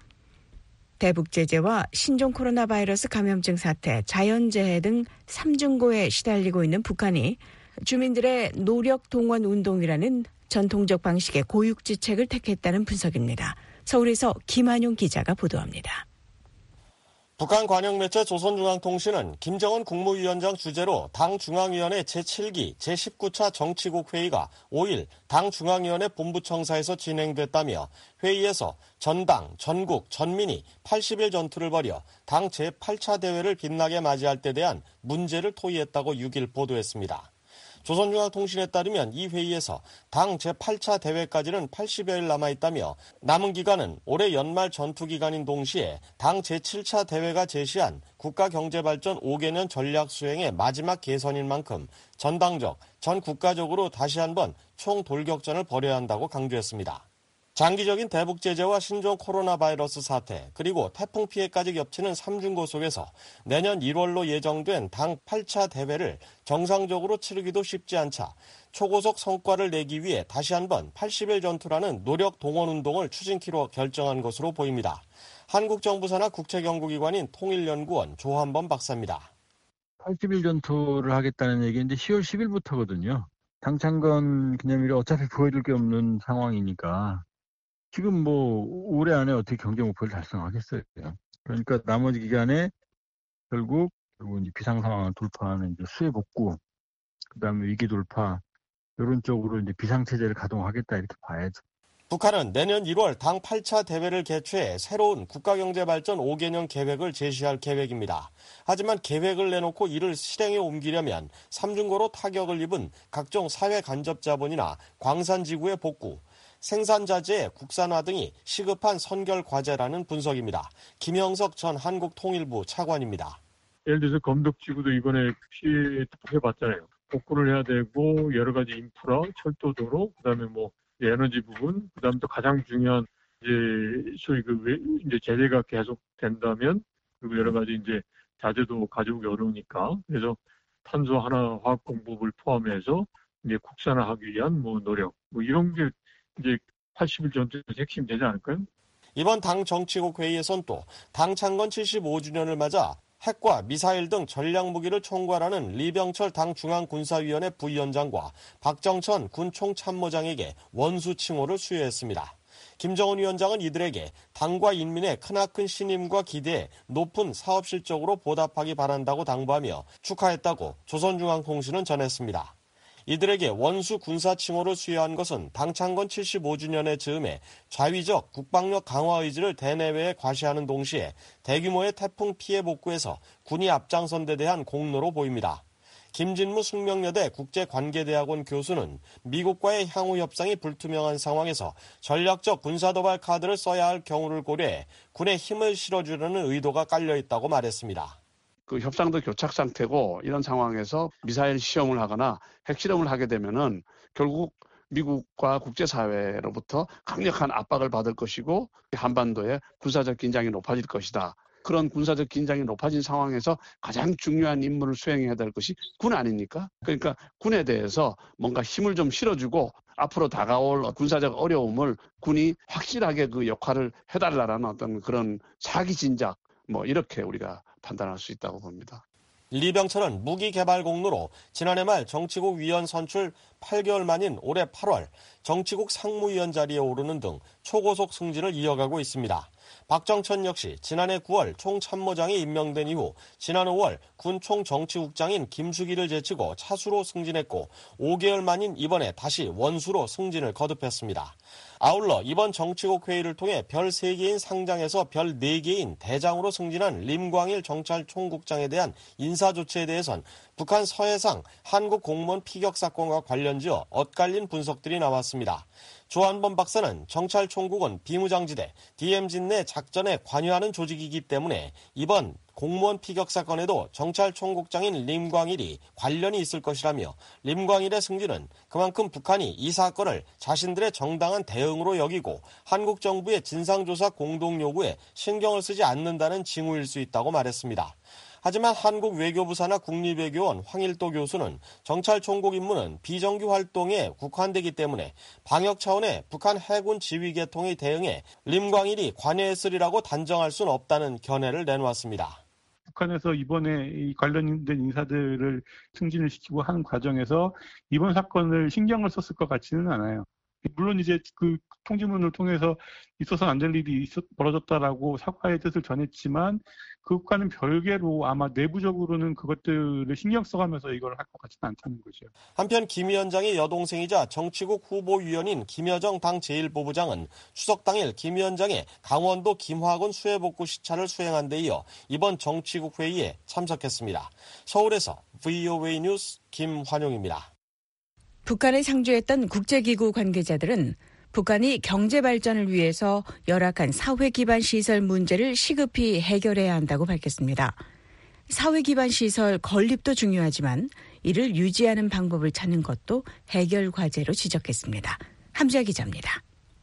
대북 제재와 신종 코로나 바이러스 감염증 사태, 자연재해 등 삼중고에 시달리고 있는 북한이 주민들의 노력 동원 운동이라는 전통적 방식의 고육지책을 택했다는 분석입니다. 서울에서 김한용 기자가 보도합니다. 북한 관영매체 조선중앙통신은 김정은 국무위원장 주재로 당 중앙위원회 제칠 기 제십구 차 정치국 회의가 오일 당 중앙위원회 본부청사에서 진행됐다며 회의에서 전당, 전국, 전민이 팔십 일 전투를 벌여 당 제팔 차 대회를 빛나게 맞이할 때 대한 문제를 토의했다고 육 일 보도했습니다. 조선중앙통신에 따르면 이 회의에서 당 제팔 차 대회까지는 팔십여일 남아있다며 남은 기간은 올해 연말 전투기간인 동시에 당 제칠 차 대회가 제시한 국가경제발전 오 개년 전략 수행의 마지막 개선인 만큼 전당적, 전국가적으로 다시 한번 총돌격전을 벌여야 한다고 강조했습니다. 장기적인 대북 제재와 신종 코로나 바이러스 사태, 그리고 태풍 피해까지 겹치는 삼중고 속에서 내년 일월로 예정된 당 팔 차 대회를 정상적으로 치르기도 쉽지 않자 초고속 성과를 내기 위해 다시 한번 팔십 일 전투라는 노력 동원 운동을 추진키로 결정한 것으로 보입니다. 한국 정부 산하 국책연구기관인 통일연구원 조한범 박사입니다. 팔십 일 전투를 하겠다는 얘기인데 시월 십일부터거든요. 당창건 기념일에 어차피 보여줄 게 없는 상황이니까 지금 뭐 올해 안에 어떻게 경제 목표를 달성하겠어요. 그러니까 나머지 기간에 결국 결국 이제 비상 상황을 돌파하는 이제 수해 복구, 그다음에 위기 돌파 이런 쪽으로 이제 비상 체제를 가동하겠다 이렇게 봐야죠. 북한은 내년 일월 당 팔 차 대회를 개최해 새로운 국가경제발전 오 개년 계획을 제시할 계획입니다. 하지만 계획을 내놓고 이를 실행에 옮기려면 삼중고로 타격을 입은 각종 사회 간접 자본이나 광산지구의 복구, 생산자재의 국산화 등이 시급한 선결 과제라는 분석입니다. 김영석 전 한국통일부 차관입니다. 예를 들어서 검덕지구도 이번에 피해봤잖아요. 복구를 해야 되고 여러 가지 인프라, 철도 도로, 그다음에 뭐 에너지 부분, 그다음에 또 가장 중요한 이제 소위 그 이제 제재가 계속 된다면 그리고 여러 가지 이제 자재도 가져오기 어려우니까 그래서 탄소 하나 화학 공법을 포함해서 이제 국산화하기 위한 뭐 노력 뭐 이런 게 이제 팔십 일 전투의 핵심이 되지 않을까요? 이번 당 정치국 회의에선 또 당 창건 칠십오 주년을 맞아 핵과 미사일 등 전략무기를 총괄하는 리병철 당 중앙군사위원회 부위원장과 박정천 군 총참모장에게 원수 칭호를 수여했습니다. 김정은 위원장은 이들에게 당과 인민의 크나큰 신임과 기대에 높은 사업 실적으로 보답하기 바란다고 당부하며 축하했다고 조선중앙통신은 전했습니다. 이들에게 원수 군사 칭호를 수여한 것은 당 창건 칠십오 주년의 즈음에 좌위적 국방력 강화 의지를 대내외에 과시하는 동시에 대규모의 태풍 피해 복구에서 군이 앞장선 데 대한 공로로 보입니다. 김진무 숙명여대 국제관계대학원 교수는 미국과의 향후 협상이 불투명한 상황에서 전략적 군사도발 카드를 써야 할 경우를 고려해 군에 힘을 실어주려는 의도가 깔려있다고 말했습니다. 그 협상도 교착 상태고 이런 상황에서 미사일 시험을 하거나 핵실험을 하게 되면은 결국 미국과 국제사회로부터 강력한 압박을 받을 것이고 한반도의 군사적 긴장이 높아질 것이다. 그런 군사적 긴장이 높아진 상황에서 가장 중요한 임무를 수행해야 될 것이 군 아닙니까? 그러니까 군에 대해서 뭔가 힘을 좀 실어주고 앞으로 다가올 군사적 어려움을 군이 확실하게 그 역할을 해달라는 어떤 그런 사기 진작 뭐 이렇게 우리가 판단할 수 있다고 봅니다. 리병철은 무기 개발 공로로 지난해 말 정치국 위원 선출 팔 개월 만인 올해 팔월 정치국 상무위원 자리에 오르는 등 초고속 승진을 이어가고 있습니다. 박정천 역시 지난해 구월 총참모장에 임명된 이후 지난 오월 군 총정치국장인 김수기를 제치고 차수로 승진했고 오 개월 만인 이번에 다시 원수로 승진을 거듭했습니다. 아울러 이번 정치국 회의를 통해 별 세 개인 상장에서 별 네 개인 대장으로 승진한 림광일 정찰총국장에 대한 인사 조치에 대해선 북한 서해상 한국 공무원 피격 사건과 관련지어 엇갈린 분석들이 나왔습니다. 조한범 박사는 정찰총국은 비무장지대 디엠진 내 작전에 관여하는 조직이기 때문에 이번 공무원 피격 사건에도 정찰총국장인 림광일이 관련이 있을 것이라며 림광일의 승진은 그만큼 북한이 이 사건을 자신들의 정당한 대응으로 여기고 한국 정부의 진상조사 공동 요구에 신경을 쓰지 않는다는 징후일 수 있다고 말했습니다. 하지만 한국 외교부사나 국립외교원 황일도 교수는 정찰총국 임무는 비정규 활동에 국한되기 때문에 방역 차원의 북한 해군 지휘 계통의 대응에 림광일이 관여했으리라고 단정할 수는 없다는 견해를 내놓았습니다. 북한에서 이번에 이 관련된 인사들을 승진을 시키고 하는 과정에서 이번 사건을 신경을 썼을 것 같지는 않아요. 물론 이제 그 통지문을 통해서 있어서는 안 될 일이 있었, 벌어졌다라고 사과의 뜻을 전했지만 그것과는 별개로 아마 내부적으로는 그것들을 신경 써가면서 이걸 할 것 같지는 않다는 거죠. 한편 김 위원장의 여동생이자 정치국 후보위원인 김여정 당 제일 부부장은 추석 당일 김 위원장의 강원도 김화군 수해복구 시찰을 수행한 데 이어 이번 정치국 회의에 참석했습니다. 서울에서 브이오에이 뉴스 김환용입니다. 북한을 상주했던 국제기구 관계자들은 북한이 경제 발전을 위해서 열악한 사회 기반 시설 문제를 시급히 해결해야 한다고 밝혔습니다. 사회 기반 시설 건립도 중요하지만 이를 유지하는 방법을 찾는 것도 해결 과제로 지적했습니다. 함지아 기자입니다.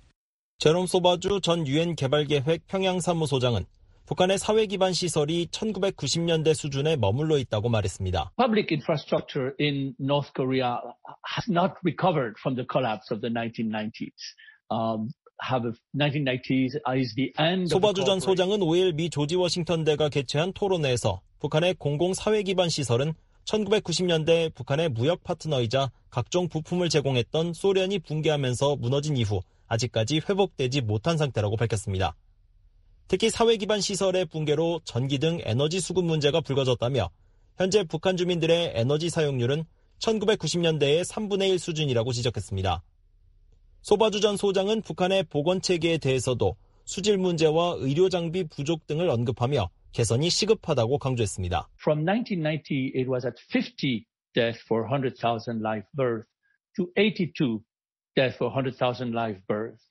제롬 소바주 전 유엔 개발계획 평양사무소장은 북한의 사회 기반 시설이 천구백구십 년대 수준에 머물러 있다고 말했습니다. Public infrastructure in North Korea has not recovered from the collapse of the nineteen nineties. Um, have nineteen nineties is the end. 소바주 전 소장은 오일 미 조지 워싱턴대가 개최한 토론회에서 북한의 공공 사회 기반 시설은 천구백구십 년대 북한의 무역 파트너이자 각종 부품을 제공했던 소련이 붕괴하면서 무너진 이후 아직까지 회복되지 못한 상태라고 밝혔습니다. 특히 사회 기반 시설의 붕괴로 전기 등 에너지 수급 문제가 불거졌다며 현재 북한 주민들의 에너지 사용률은 천구백구십 년대의 삼분의 일 수준이라고 지적했습니다. 소바주 전 소장은 북한의 보건체계에 대해서도 수질 문제와 의료 장비 부족 등을 언급하며 개선이 시급하다고 강조했습니다. From nineteen ninety, it was at fifty deaths for one hundred thousand live births to eighty-two deaths for one hundred thousand live births.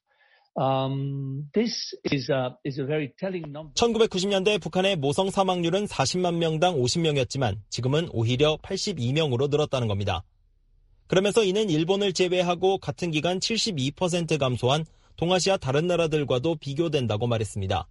Um, this is a, is a very telling number. 천구백구십 년대 북한의 모성 사망률은 사십만 명당 오십 명이었지만 지금은 오히려 팔십이 명으로 늘었다는 겁니다. 그러면서 이는 일본을 제외하고 같은 기간 칠십이 퍼센트 감소한 동아시아 다른 나라들과도 비교된다고 말했습니다.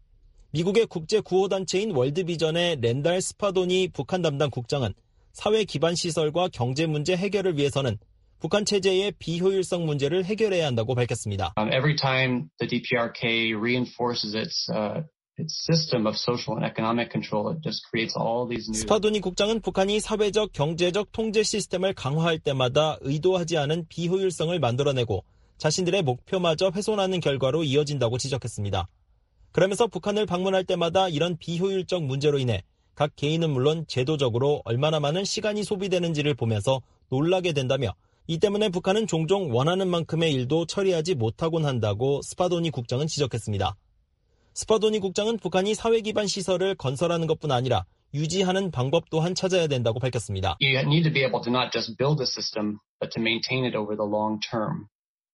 미국의 국제 구호단체인 월드비전의 랜달 스파도니 북한 담당 국장은 사회 기반 시설과 경제 문제 해결을 위해서는 북한 체제의 비효율성 문제를 해결해야 한다고 밝혔습니다. Um, every time the D P R K reinforces its uh, its system of social and economic control, it just creates all these new. 스파도니 국장은 북한이 사회적, 경제적 통제 시스템을 강화할 때마다 의도하지 않은 비효율성을 만들어내고 자신들의 목표마저 훼손하는 결과로 이어진다고 지적했습니다. 그러면서 북한을 방문할 때마다 이런 비효율적 문제로 인해 각 개인은 물론 제도적으로 얼마나 많은 시간이 소비되는지를 보면서 놀라게 된다며 이 때문에 북한은 종종 원하는 만큼의 일도 처리하지 못하곤 한다고 스파도니 국장은 지적했습니다. 스파도니 국장은 북한이 사회 기반 시설을 건설하는 것뿐 아니라 유지하는 방법 또한 찾아야 된다고 밝혔습니다. You need to be able to not just build a system, but to maintain it over the long term.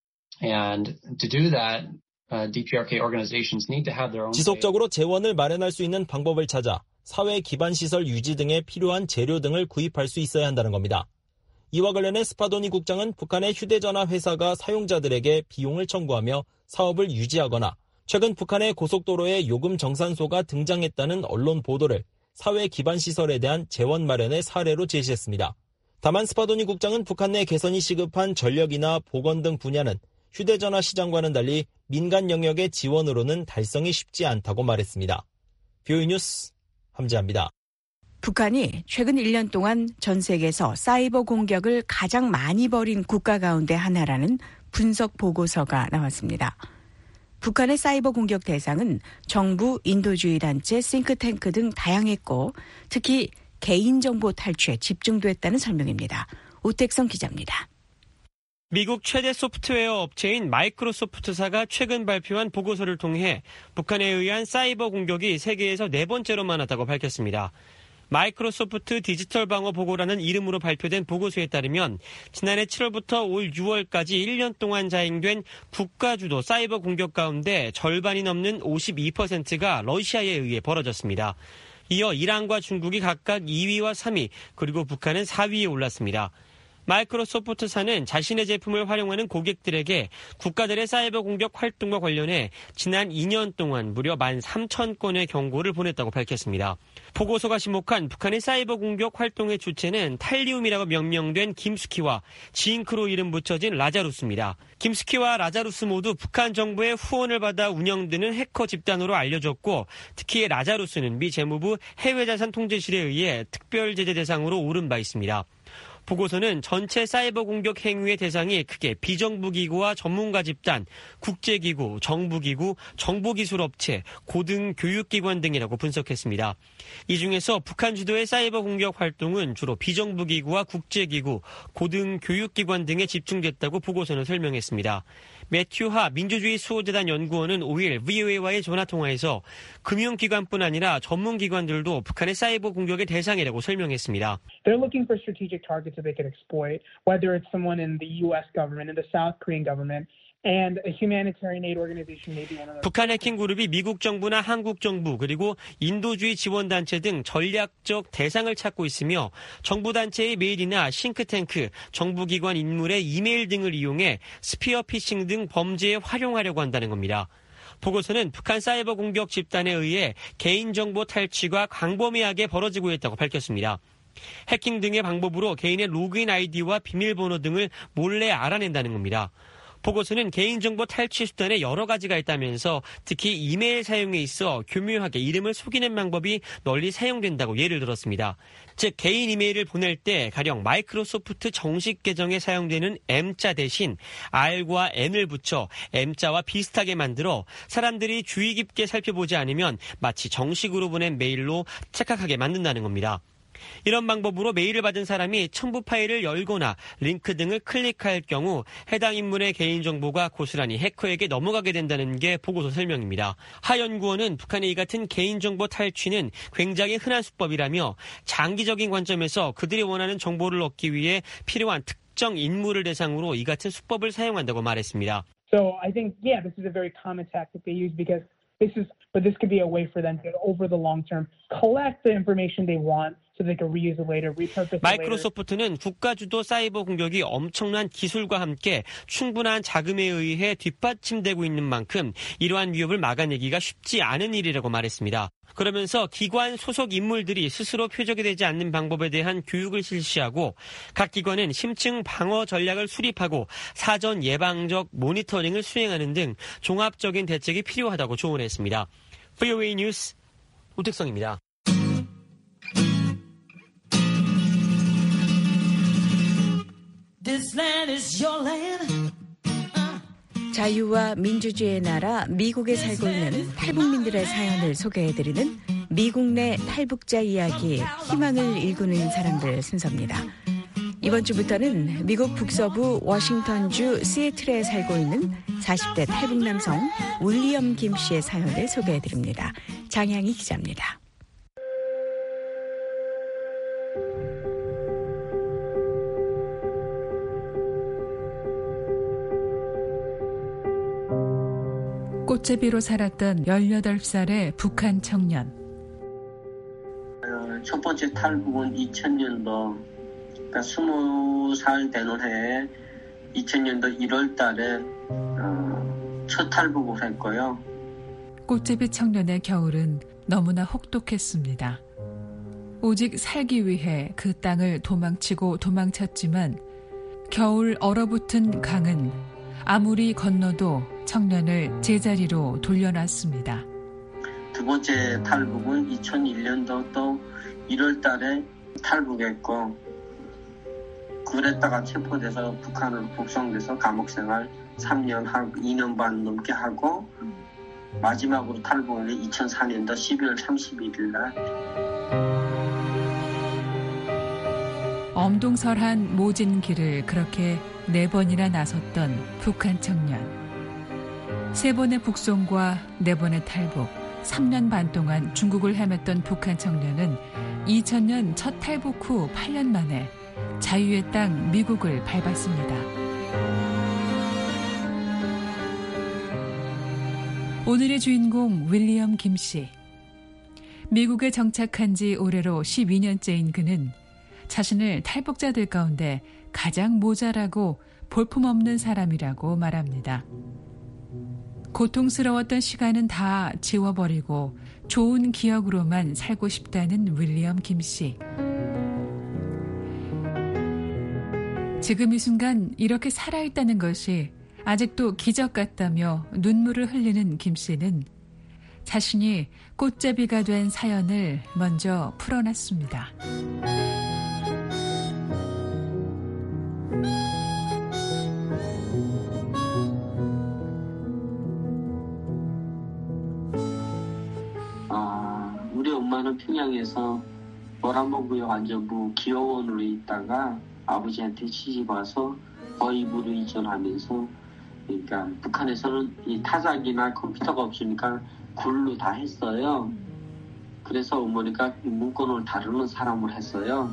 And to do that, uh, D P R K organizations need to have their own. 지속적으로 재원을 마련할 수 있는 방법을 찾아 사회 기반 시설 유지 등에 필요한 재료 등을 구입할 수 있어야 한다는 겁니다. 이와 관련해 스파도니 국장은 북한의 휴대전화 회사가 사용자들에게 비용을 청구하며 사업을 유지하거나 최근 북한의 고속도로에 요금 정산소가 등장했다는 언론 보도를 사회 기반 시설에 대한 재원 마련의 사례로 제시했습니다. 다만 스파도니 국장은 북한 내 개선이 시급한 전력이나 보건 등 분야는 휴대전화 시장과는 달리 민간 영역의 지원으로는 달성이 쉽지 않다고 말했습니다. 뷰이 뉴스 함지아입니다. 북한이 최근 일 년 동안 전 세계에서 사이버 공격을 가장 많이 벌인 국가 가운데 하나라는 분석 보고서가 나왔습니다. 북한의 사이버 공격 대상은 정부, 인도주의 단체, 싱크탱크 등 다양했고 특히 개인정보 탈취에 집중됐다는 설명입니다. 오택성 기자입니다. 미국 최대 소프트웨어 업체인 마이크로소프트사가 최근 발표한 보고서를 통해 북한에 의한 사이버 공격이 세계에서 네 번째로 많았다고 밝혔습니다. 마이크로소프트 디지털 방어 보고라는 이름으로 발표된 보고서에 따르면 지난해 칠월부터 올 유월까지 일 년 동안 자행된 국가주도 사이버 공격 가운데 절반이 넘는 오십이 퍼센트가 러시아에 의해 벌어졌습니다. 이어 이란과 중국이 각각 이 위와 삼 위, 그리고 북한은 사 위에 올랐습니다. 마이크로소프트사는 자신의 제품을 활용하는 고객들에게 국가들의 사이버 공격 활동과 관련해 지난 이 년 동안 무려 만 삼천 건의 경고를 보냈다고 밝혔습니다. 보고서가 지목한 북한의 사이버 공격 활동의 주체는 탈리움이라고 명명된 김스키와 징크로 이름 붙여진 라자루스입니다. 김스키와 라자루스 모두 북한 정부의 후원을 받아 운영되는 해커 집단으로 알려졌고 특히 라자루스는 미 재무부 해외자산 통제실에 의해 특별 제재 대상으로 오른 바 있습니다. 보고서는 전체 사이버 공격 행위의 대상이 크게 비정부 기구와 전문가 집단, 국제기구, 정부기구, 정보기술업체, 고등교육기관 등이라고 분석했습니다. 이 중에서 북한 주도의 사이버 공격 활동은 주로 비정부 기구와 국제기구, 고등교육기관 등에 집중됐다고 보고서는 설명했습니다. 매튜 하 민주주의 수호재단 연구원은 오 일 브이오에이와의 전화통화에서 금융기관뿐 아니라 전문기관들도 북한의 사이버 공격의 대상이라고 설명했습니다. They're looking for strategic targets that they can exploit, whether it's someone in the U S government, in the South Korean government, and a humanitarian aid organization may be one of those. 북한 해킹 그룹이 미국 정부나 한국 정부 그리고 인도주의 지원단체 등 전략적 대상을 찾고 있으며 정부 단체의 메일이나 싱크탱크, 정부기관 인물의 이메일 등을 이용해 스피어 피싱 등 범죄에 활용하려고 한다는 겁니다. 보고서는 북한 사이버 공격 집단에 의해 개인정보 탈취가 광범위하게 벌어지고 있다고 밝혔습니다. 해킹 등의 방법으로 개인의 로그인 아이디와 비밀번호 등을 몰래 알아낸다는 겁니다. 보고서는 개인정보 탈취 수단에 여러 가지가 있다면서 특히 이메일 사용에 있어 교묘하게 이름을 속이는 방법이 널리 사용된다고 예를 들었습니다. 즉 개인 이메일을 보낼 때 가령 마이크로소프트 정식 계정에 사용되는 M자 대신 R과 N을 붙여 M자와 비슷하게 만들어 사람들이 주의 깊게 살펴보지 않으면 마치 정식으로 보낸 메일로 착각하게 만든다는 겁니다. 이런 방법으로 메일을 받은 사람이 첨부 파일을 열거나 링크 등을 클릭할 경우 해당 인물의 개인정보가 고스란히 해커에게 넘어가게 된다는 게 보고서 설명입니다. 하 연구원은 북한의 이 같은 개인정보 탈취는 굉장히 흔한 수법이라며 장기적인 관점에서 그들이 원하는 정보를 얻기 위해 필요한 특정 인물을 대상으로 이 같은 수법을 사용한다고 말했습니다. So I think, yeah, this is a very common tactic they use because this is, but this could be a way for them to, over the long term, collect the information they want so they can reuse it later, repurpose it later. 마이크로소프트는 국가주도 사이버 공격이 엄청난 기술과 함께 충분한 자금에 의해 뒷받침되고 있는 만큼 이러한 위협을 막아내기가 쉽지 않은 일이라고 말했습니다. 그러면서 기관 소속 인물들이 스스로 표적이 되지 않는 방법에 대한 교육을 실시하고 각 기관은 심층 방어 전략을 수립하고 사전 예방적 모니터링을 수행하는 등 종합적인 대책이 필요하다고 조언했습니다. 브이오에이 뉴스 우택성입니다. This land is your land. 자유와 민주주의의 나라 미국에 살고 있는 탈북민들의 사연을 소개해드리는 미국 내 탈북자 이야기, 희망을 일구는 사람들 순서입니다. 이번 주부터는 미국 북서부 워싱턴주 시애틀에 살고 있는 사십 대 탈북 남성 윌리엄 김 씨의 사연을 소개해드립니다. 장향희 기자입니다. 꽃제비로 살았던 열여덟 살의 북한 청년. 어, 첫 번째 탈북은 이천 년도, 그러니까 스무 살 되는 해에 이천 년도 일월 달에 어, 첫 탈북을 했고요. 꽃제비 청년의 겨울은 너무나 혹독했습니다. 오직 살기 위해 그 땅을 도망치고 도망쳤지만 겨울 얼어붙은 강은 아무리 건너도 청년을 제자리로 돌려놨습니다. 두 번째 탈북은 이천일 년도 또 일월 달에 탈북했고 그랬다가 체포돼서 북한으로 북송돼서 감옥생활 삼 년 하고 이 년 반 넘게 하고 마지막으로 탈북한 게 이천사 년도 십이월 삼십일일 날. 엄동설한 모진 길을 그렇게 네 번이나 나섰던 북한 청년. 세 번의 북송과 네 번의 탈북, 삼 년 반 동안 중국을 헤맸던 북한 청년은 이천 년 첫 탈북 후 팔 년 만에 자유의 땅 미국을 밟았습니다. 오늘의 주인공 윌리엄 김 씨. 미국에 정착한 지 올해로 십이 년째인 그는 자신을 탈북자들 가운데 가장 모자라고 볼품없는 사람이라고 말합니다. 고통스러웠던 시간은 다 지워버리고 좋은 기억으로만 살고 싶다는 윌리엄 김 씨. 지금 이 순간 이렇게 살아있다는 것이 아직도 기적 같다며 눈물을 흘리는 김 씨는 자신이 꽃제비가 된 사연을 먼저 풀어놨습니다. 우리 엄마는 평양에서 모란봉구역 안전부 기호원으로 있다가 아버지한테 시집 와서 거의부로 이전하면서, 그러니까 북한에서는 이 타작이나 컴퓨터가 없으니까 굴로 다 했어요. 그래서 어머니가 문건을 다루는 사람을 했어요.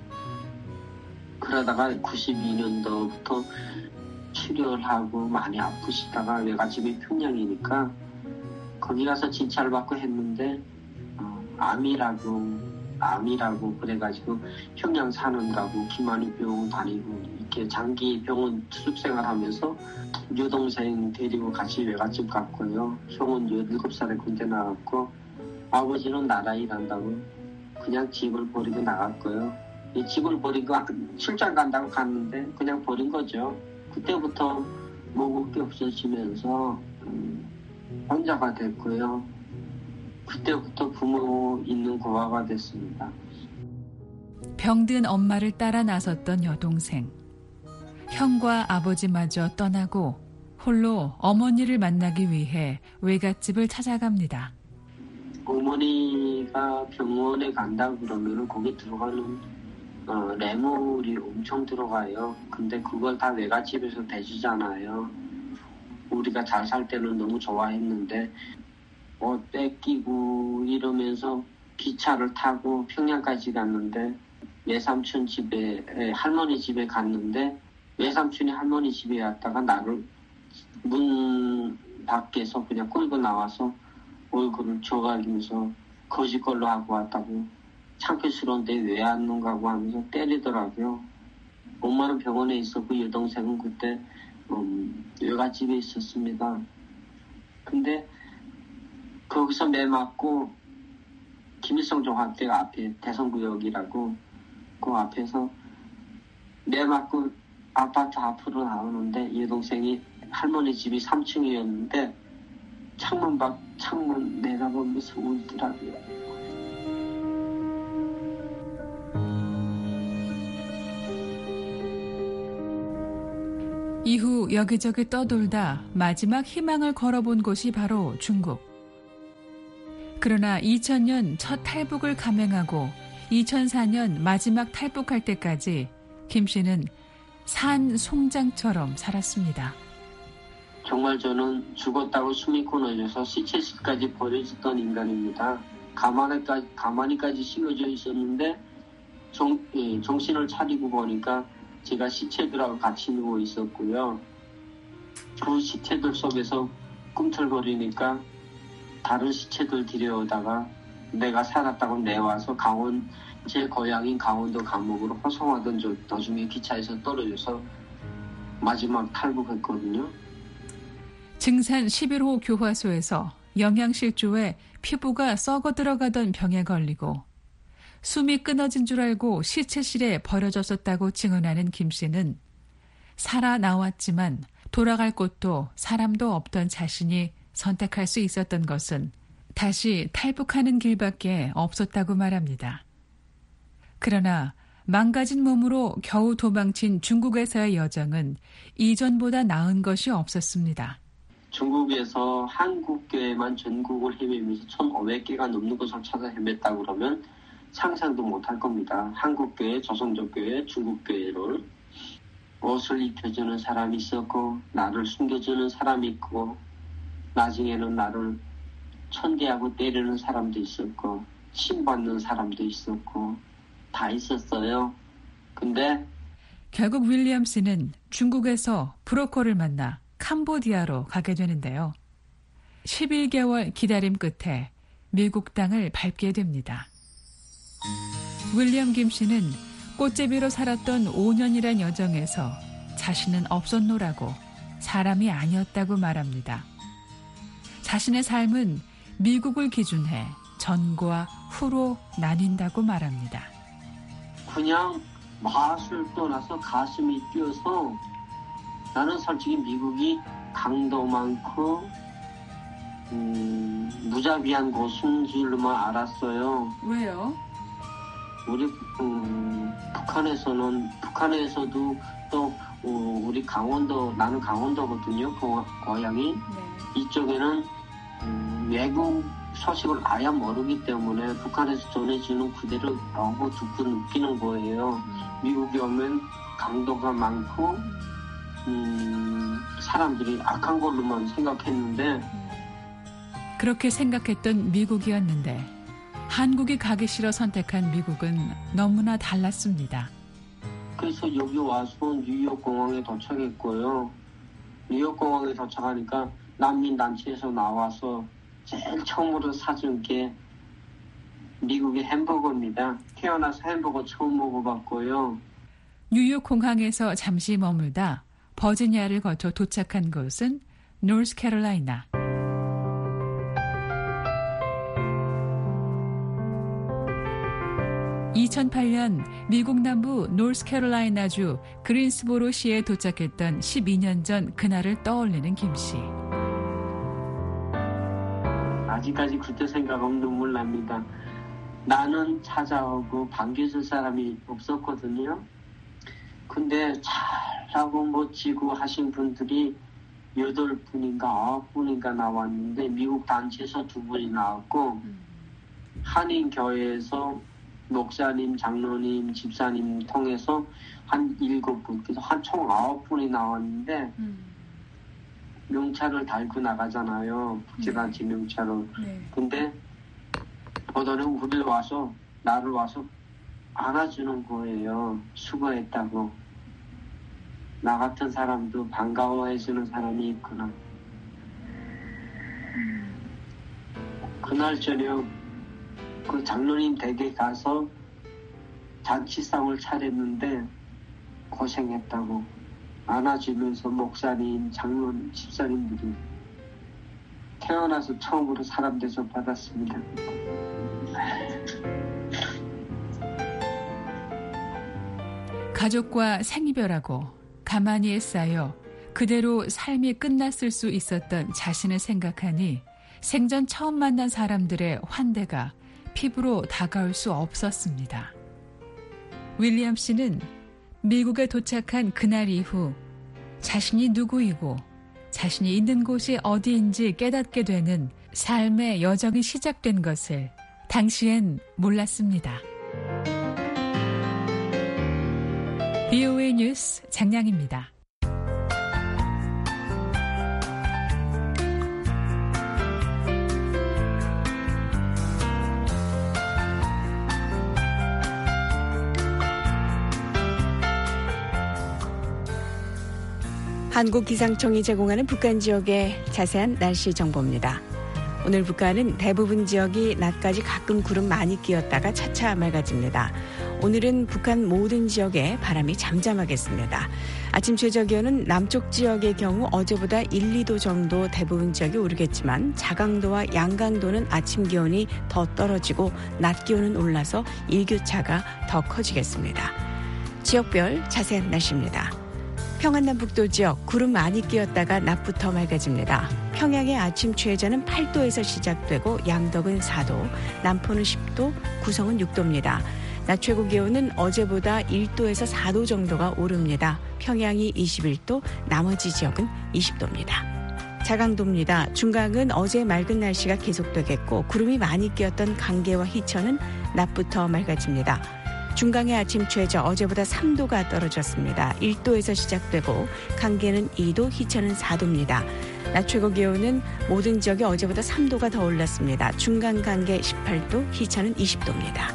그러다가 구십이 년도부터 출혈을 하고 많이 아프시다가 외갓집이 평양이니까 거기 가서 진찰 받고 했는데 암이라고, 암이라고 그래가지고 평양 사는다고 김한희 병원 다니고 이렇게 장기 병원 투숙 생활하면서 여동생 데리고 같이 외갓집 갔고요. 형은 열일곱 살에 군대 나갔고 아버지는 나라 일한다고 그냥 집을 버리고 나갔고요. 이 집을 버리고 출장 간다고 갔는데 그냥 버린 거죠. 그때부터 먹을 게 없어지면서 음, 혼자가 됐고요. 그때부터 부모 있는 고아가 됐습니다. 병든 엄마를 따라 나섰던 여동생. 형과 아버지마저 떠나고 홀로 어머니를 만나기 위해 외갓집을 찾아갑니다. 어머니가 병원에 간다 그러면은 거기 들어가는 어, 뇌물이 엄청 들어가요. 근데 그걸 다 외갓집에서 대주잖아요. 우리가 잘 살 때는 너무 좋아했는데 어, 뺏기고 이러면서 기차를 타고 평양까지 갔는데 외삼촌 집에 할머니 집에 갔는데 외삼촌이 할머니 집에 갔다가 나를 문 밖에서 그냥 끌고 나와서 얼굴을 줘가면서 거짓걸로 하고 왔다고 창피스러운데 왜 안 논가고 하면서 때리더라고요. 엄마는 병원에 있었고 여동생은 그때 음, 외갓집에 있었습니다. 근데 거기서 매 맞고 김일성 종합대가 앞에 대성구역이라고 그 앞에서 매 맞고 아파트 앞으로 나오는데 여동생이 할머니 집이 삼 층이었는데 창문 밖 창문 내다보면서 울더라고요. 이후 여기저기 떠돌다 마지막 희망을 걸어본 곳이 바로 중국. 그러나 이천 년 첫 탈북을 감행하고 이천사 년 마지막 탈북할 때까지 김 씨는 산 송장처럼 살았습니다. 정말 저는 죽었다고 숨이 끊어져서 시체식까지 버려졌던 인간입니다. 가만히까지, 가만히까지 씌워져 있었는데 정, 예, 정신을 차리고 보니까 제가 시체들하고 같이 누워 있었고요. 그 시체들 속에서 꿈틀거리니까 다른 시체들 들여오다가 내가 살았다고 내와서 강원, 제 고향인 강원도 감옥으로 호송하던 저 도중에 기차에서 떨어져서 마지막 탈북했거든요. 증산 십일 호 교화소에서 영양실조에 피부가 썩어 들어가던 병에 걸리고 숨이 끊어진 줄 알고 시체실에 버려졌었다고 증언하는 김 씨는 살아나왔지만 돌아갈 곳도 사람도 없던 자신이 선택할 수 있었던 것은 다시 탈북하는 길밖에 없었다고 말합니다. 그러나 망가진 몸으로 겨우 도망친 중국에서의 여정은 이전보다 나은 것이 없었습니다. 중국에서 한국교회만 전국을 헤매면서 천오백 개가 넘는 곳을 찾아 헤맸다 그러면 상상도 못할 겁니다. 한국교회, 조선족교회, 중국교회를 옷을 입혀주는 사람이 있었고 나를 숨겨주는 사람이 있고 나중에는 나를 천대하고 때리는 사람도 있었고 신받는 사람도 있었고 다 있었어요. 근데 결국 윌리엄스는 중국에서 브로커를 만나 캄보디아로 가게 되는데요. 십일 개월 기다림 끝에 미국 땅을 밟게 됩니다. 윌리엄 김 씨는 꽃제비로 살았던 오 년이란 여정에서 자신은 없었노라고 사람이 아니었다고 말합니다. 자신의 삶은 미국을 기준해 전과 후로 나뉜다고 말합니다. 그냥 맛을 떠나서 가슴이 뛰어서 나는 솔직히 미국이 강도 많고 음, 무자비한 곳인 줄만 알았어요. 왜요? 우리 음, 북한에서는 북한에서도 또 어, 우리 강원도 나는 강원도거든요. 고, 고향이 네. 이쪽에는 음, 외국 소식을 아예 모르기 때문에 북한에서 전해주는 그대로 너무 듣고 느끼는 거예요. 음. 미국에 오면 강도가 많고 음, 사람들이 악한 걸로만 생각했는데 그렇게 생각했던 미국이었는데 한국이 가기 싫어 선택한 미국은 너무나 달랐습니다. 그래서 여기 와서 뉴욕 공항에 도착했고요. 뉴욕 공항에 도착하니까 난민단체에서 나와서 제일 처음으로 사준 게 미국의 햄버거입니다. 태어나서 햄버거 처음 먹어봤고요. 뉴욕 공항에서 잠시 머물다 버지니아를 거쳐 도착한 곳은 노스캐롤라이나. 이천팔 년 미국 남부 노스캐롤라이나주 그린스보로시에 도착했던 십이 년 전 그날을 떠올리는 김 씨. 아직까지 그때 생각하면 눈물 납니다. 나는 찾아오고 반겨줄 사람이 없었거든요. 근데 잘하고 멋지고 하신 분들이 여덟 분인가 아홉 분인가 나왔는데 미국 단체에서 두 분이 나왔고 한인교회에서 목사님, 장로님, 집사님 통해서 한 일곱 분, 그래서 한 총 아홉 분이 나왔는데 음. 명찰을 달고 나가잖아요. 국제단체 네. 명찰을. 네. 근데 오늘은 우리를 와서 나를 와서 안아주는 거예요. 수고했다고. 나 같은 사람도 반가워해주는 사람이 있구나. 음. 그날 저녁 그 장로님 댁에 가서 잔치상을 차렸는데 고생했다고 안아주면서 목사님, 장로님, 집사님들이 태어나서 처음으로 사람 대접 받았습니다. 가족과 생이별하고 가만히에 쌓여 그대로 삶이 끝났을 수 있었던 자신을 생각하니 생전 처음 만난 사람들의 환대가 피부로 다가올 수 없었습니다. 윌리엄 씨는 미국에 도착한 그날 이후 자신이 누구이고 자신이 있는 곳이 어디인지 깨닫게 되는 삶의 여정이 시작된 것을 당시엔 몰랐습니다. 비오에이 뉴스 장량입니다. 한국기상청이 제공하는 북한 지역의 자세한 날씨 정보입니다. 오늘 북한은 대부분 지역이 낮까지 가끔 구름 많이 끼었다가 차차 맑아집니다. 오늘은 북한 모든 지역에 바람이 잠잠하겠습니다. 아침 최저기온은 남쪽 지역의 경우 어제보다 일, 이 도 정도 대부분 지역이 오르겠지만 자강도와 양강도는 아침 기온이 더 떨어지고 낮 기온은 올라서 일교차가 더 커지겠습니다. 지역별 자세한 날씨입니다. 평안남북도 지역 구름 많이 끼었다가 낮부터 맑아집니다. 평양의 아침 최저는 팔 도에서 시작되고 양덕은 사 도, 남포는 십 도, 구성은 육 도입니다. 낮 최고 기온은 어제보다 일 도에서 사 도 정도가 오릅니다. 평양이 이십일 도, 나머지 지역은 이십 도입니다. 자강도입니다. 중강은 어제 맑은 날씨가 계속되겠고 구름이 많이 끼었던 강계와 희천은 낮부터 맑아집니다. 중강의 아침 최저 어제보다 삼 도가 떨어졌습니다. 일 도에서 시작되고 강계는 이 도, 희천은 사 도입니다. 낮 최고 기온은 모든 지역이 어제보다 삼 도가 더 올랐습니다. 중강 강계 십팔 도, 희천은 이십 도입니다.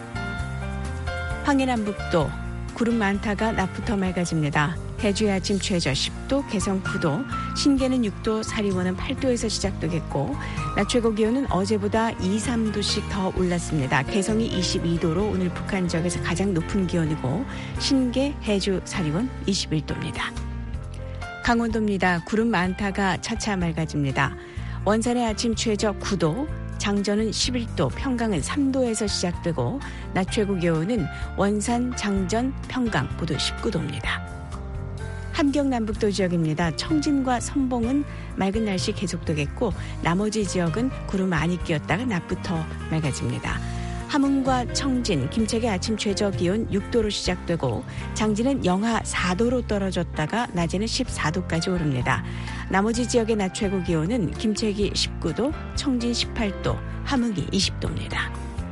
황해남북도 구름 많다가 낮부터 맑아집니다. 해주의 아침 최저 십 도, 개성 구 도, 신계는 육 도, 사리원은 팔 도에서 시작되겠고 낮 최고 기온은 어제보다 이, 삼 도씩 더 올랐습니다. 개성이 이십이 도로 오늘 북한 지역에서 가장 높은 기온이고 신계, 해주, 사리원 이십일 도입니다. 강원도입니다. 구름 많다가 차차 맑아집니다. 원산의 아침 최저 구 도, 장전은 십일 도, 평강은 삼 도에서 시작되고 낮 최고 기온은 원산, 장전, 평강 모두 십구 도입니다. 함경 남북도 지역입니다. 청진과 선봉은 맑은 날씨 계속되겠고 나머지 지역은 구름 많이 끼었다가 낮부터 맑아집니다. 함흥과 청진, 김책의 아침 최저 기온 육 도로 시작되고 장진은 영하 사 도로 떨어졌다가 낮에는 십사 도까지 오릅니다. 나머지 지역의 낮 최고 기온은 김책이 십구 도, 청진 십팔 도, 함흥이 이십 도입니다.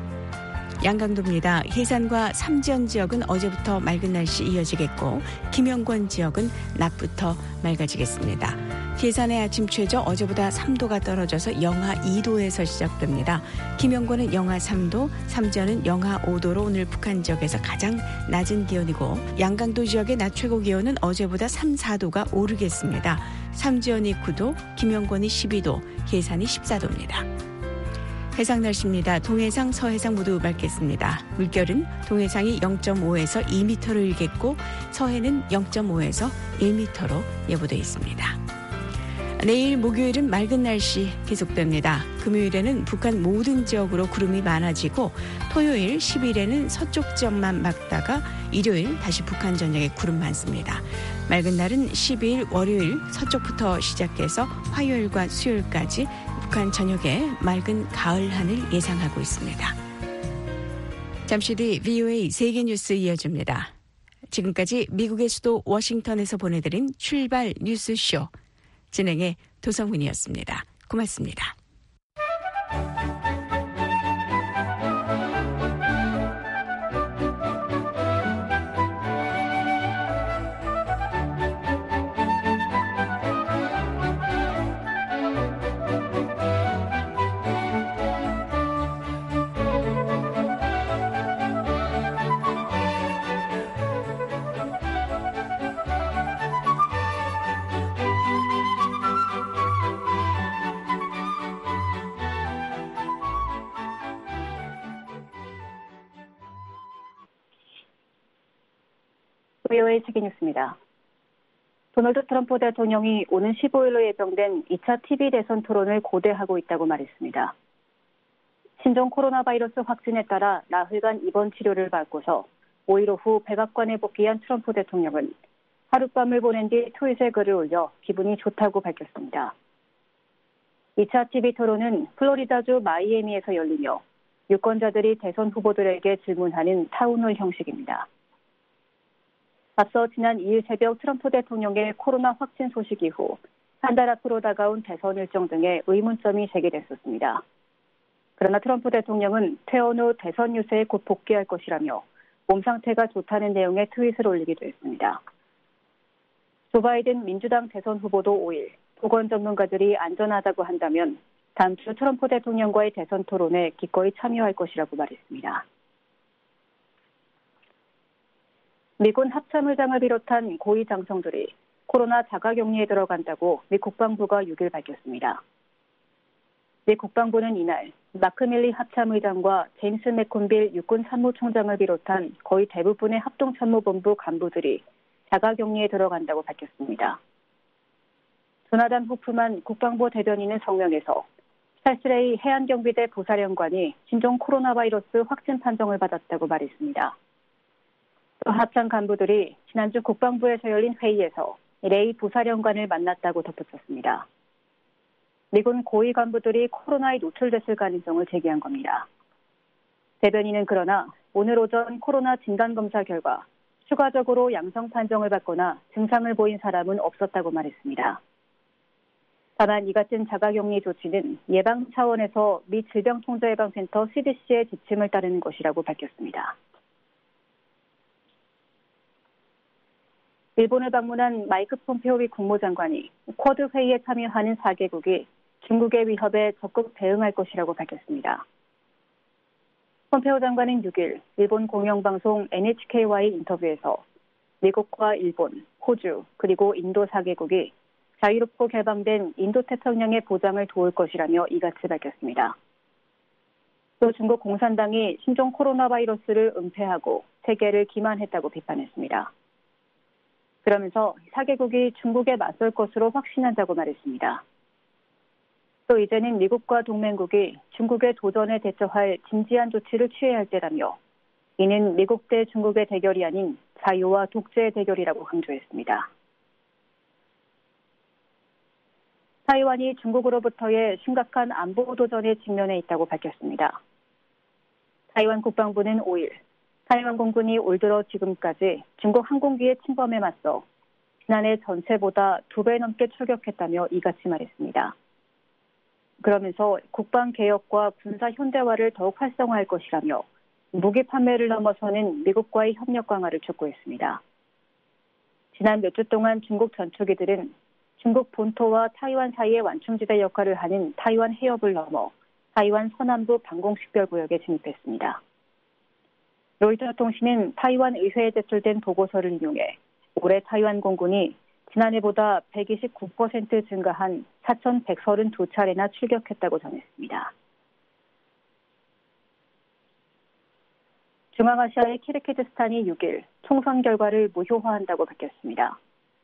양강도입니다. 해산과 삼지연 지역은 어제부터 맑은 날씨 이어지겠고 김영권 지역은 낮부터 맑아지겠습니다. 계산의 아침 최저 어제보다 삼 도가 떨어져서 영하 이 도에서 시작됩니다. 김영권은 영하 삼 도, 삼지연은 영하 오 도로 오늘 북한 지역에서 가장 낮은 기온이고 양강도 지역의 낮 최고 기온은 어제보다 삼, 사 도가 오르겠습니다. 삼지연이 구 도, 김영권이 십이 도, 계산이 십사 도입니다. 해상 날씨입니다. 동해상, 서해상 모두 맑겠습니다. 물결은 동해상이 영 점 오에서 이 미터로 일겠고 서해는 영 점 오에서 일 미터로 예보되어 있습니다. 내일 목요일은 맑은 날씨 계속됩니다. 금요일에는 북한 모든 지역으로 구름이 많아지고 토요일, 십일에는 서쪽 지역만 맑다가 일요일 다시 북한 전역에 구름 많습니다. 맑은 날은 십이일 월요일 서쪽부터 시작해서 화요일과 수요일까지 북한 전역에 맑은 가을 하늘 예상하고 있습니다. 잠시 뒤 비오에이 세계뉴스 이어집니다. 지금까지 미국의 수도 워싱턴에서 보내드린 출발 뉴스쇼 진행의 도성훈이었습니다. 고맙습니다. 브이오에이 세계뉴스입니다. 도널드 트럼프 대통령이 오는 십오일로 예정된 이 차 티비 대선 토론을 고대하고 있다고 말했습니다. 신종 코로나 바이러스 확진에 따라 나흘간 입원 치료를 받고서 오일 오후 백악관에 복귀한 트럼프 대통령은 하룻밤을 보낸 뒤 트윗에 글을 올려 기분이 좋다고 밝혔습니다. 이 차 티비 토론은 플로리다주 마이애미에서 열리며 유권자들이 대선 후보들에게 질문하는 타운홀 형식입니다. 앞서 지난 이일 새벽 트럼프 대통령의 코로나 확진 소식 이후 한 달 앞으로 다가온 대선 일정 등에 의문점이 제기됐었습니다. 그러나 트럼프 대통령은 퇴원 후 대선 유세에 곧 복귀할 것이라며 몸 상태가 좋다는 내용의 트윗을 올리기도 했습니다. 조 바이든 민주당 대선 후보도 오일 보건 전문가들이 안전하다고 한다면 다음 주 트럼프 대통령과의 대선 토론에 기꺼이 참여할 것이라고 말했습니다. 미군 합참의장을 비롯한 고위 장성들이 코로나 자가격리에 들어간다고 미 국방부가 육일 밝혔습니다. 미 국방부는 이날 마크 밀리 합참의장과 제임스 맥콘빌 육군 참모총장을 비롯한 거의 대부분의 합동참모본부 간부들이 자가격리에 들어간다고 밝혔습니다. 조나단 호프만 국방부 대변인은 성명에서 찰스레이 해안경비대 부사령관이 신종 코로나 바이러스 확진 판정을 받았다고 말했습니다. 또 합참 간부들이 지난주 국방부에서 열린 회의에서 레이 부사령관을 만났다고 덧붙였습니다. 미군 고위 간부들이 코로나에 노출됐을 가능성을 제기한 겁니다. 대변인은 그러나 오늘 오전 코로나 진단검사 결과 추가적으로 양성 판정을 받거나 증상을 보인 사람은 없었다고 말했습니다. 다만 이 같은 자가격리 조치는 예방 차원에서 미 질병통제예방센터 씨디씨의 지침을 따르는 것이라고 밝혔습니다. 일본을 방문한 마이크 폼페오 미 국무장관이 쿼드 회의에 참여하는 사 개국이 중국의 위협에 적극 대응할 것이라고 밝혔습니다. 폼페오 장관은 육일 일본 공영방송 엔에이치케이와의 인터뷰에서 미국과 일본, 호주, 그리고 인도 사 개국이 자유롭고 개방된 인도태평양의 보장을 도울 것이라며 이같이 밝혔습니다. 또 중국 공산당이 신종 코로나 바이러스를 은폐하고 세계를 기만했다고 비판했습니다. 그러면서 사 개국이 중국에 맞설 것으로 확신한다고 말했습니다. 또 이제는 미국과 동맹국이 중국의 도전에 대처할 진지한 조치를 취해야 할 때라며 이는 미국 대 중국의 대결이 아닌 자유와 독재의 대결이라고 강조했습니다. 타이완이 중국으로부터의 심각한 안보 도전에 직면해 있다고 밝혔습니다. 타이완 국방부는 오일 타이완 공군이 올 들어 지금까지 중국 항공기의 침범에 맞서 지난해 전체보다 두 배 넘게 출격했다며 이같이 말했습니다. 그러면서 국방개혁과 군사 현대화를 더욱 활성화할 것이라며 무기 판매를 넘어서는 미국과의 협력 강화를 촉구했습니다. 지난 몇 주 동안 중국 전투기들은 중국 본토와 타이완 사이의 완충지대 역할을 하는 타이완 해협을 넘어 타이완 서남부 방공식별구역에 진입했습니다. 로이터 통신은 타이완 의회에 제출된 보고서를 인용해 올해 타이완 공군이 지난해보다 백이십구 퍼센트 증가한 사천백삼십이 차례나 출격했다고 전했습니다. 중앙아시아의 키르기즈스탄이 육일 총선 결과를 무효화한다고 밝혔습니다.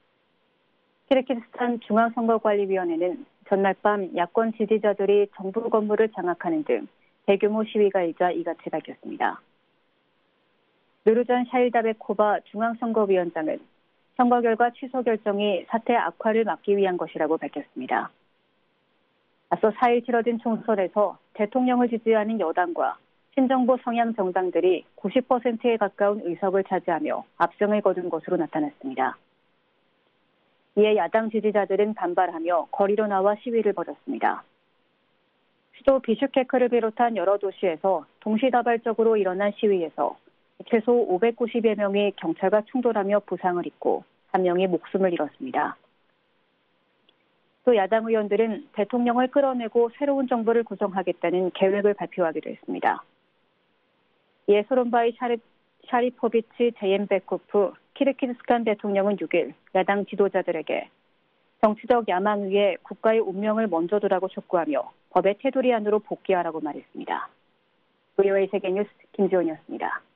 키르기즈스탄 중앙선거관리위원회는 전날 밤 야권 지지자들이 정부 건물을 장악하는 등 대규모 시위가 일자 이같이 밝혔습니다. 누르잔 샤일다베코바 중앙선거위원장은 선거 결과 취소 결정이 사태 악화를 막기 위한 것이라고 밝혔습니다. 앞서 사일 치러진 총선에서 대통령을 지지하는 여당과 친정부 성향 정당들이 구십 퍼센트에 가까운 의석을 차지하며 압승을 거둔 것으로 나타났습니다. 이에 야당 지지자들은 반발하며 거리로 나와 시위를 벌였습니다. 수도 비슈케크를 비롯한 여러 도시에서 동시다발적으로 일어난 시위에서 최소 오백구십여 명이 경찰과 충돌하며 부상을 입고 한 명이 목숨을 잃었습니다. 또 야당 의원들은 대통령을 끌어내고 새로운 정부를 구성하겠다는 계획을 발표하기도 했습니다. 이에 소론바이 샤리, 샤리포비치 제옌베코프 키르기즈스탄 대통령은 육일 야당 지도자들에게 정치적 야망 위에 국가의 운명을 먼저 두라고 촉구하며 법의 테두리 안으로 복귀하라고 말했습니다. 브이오에이 세계뉴스 김지원이었습니다.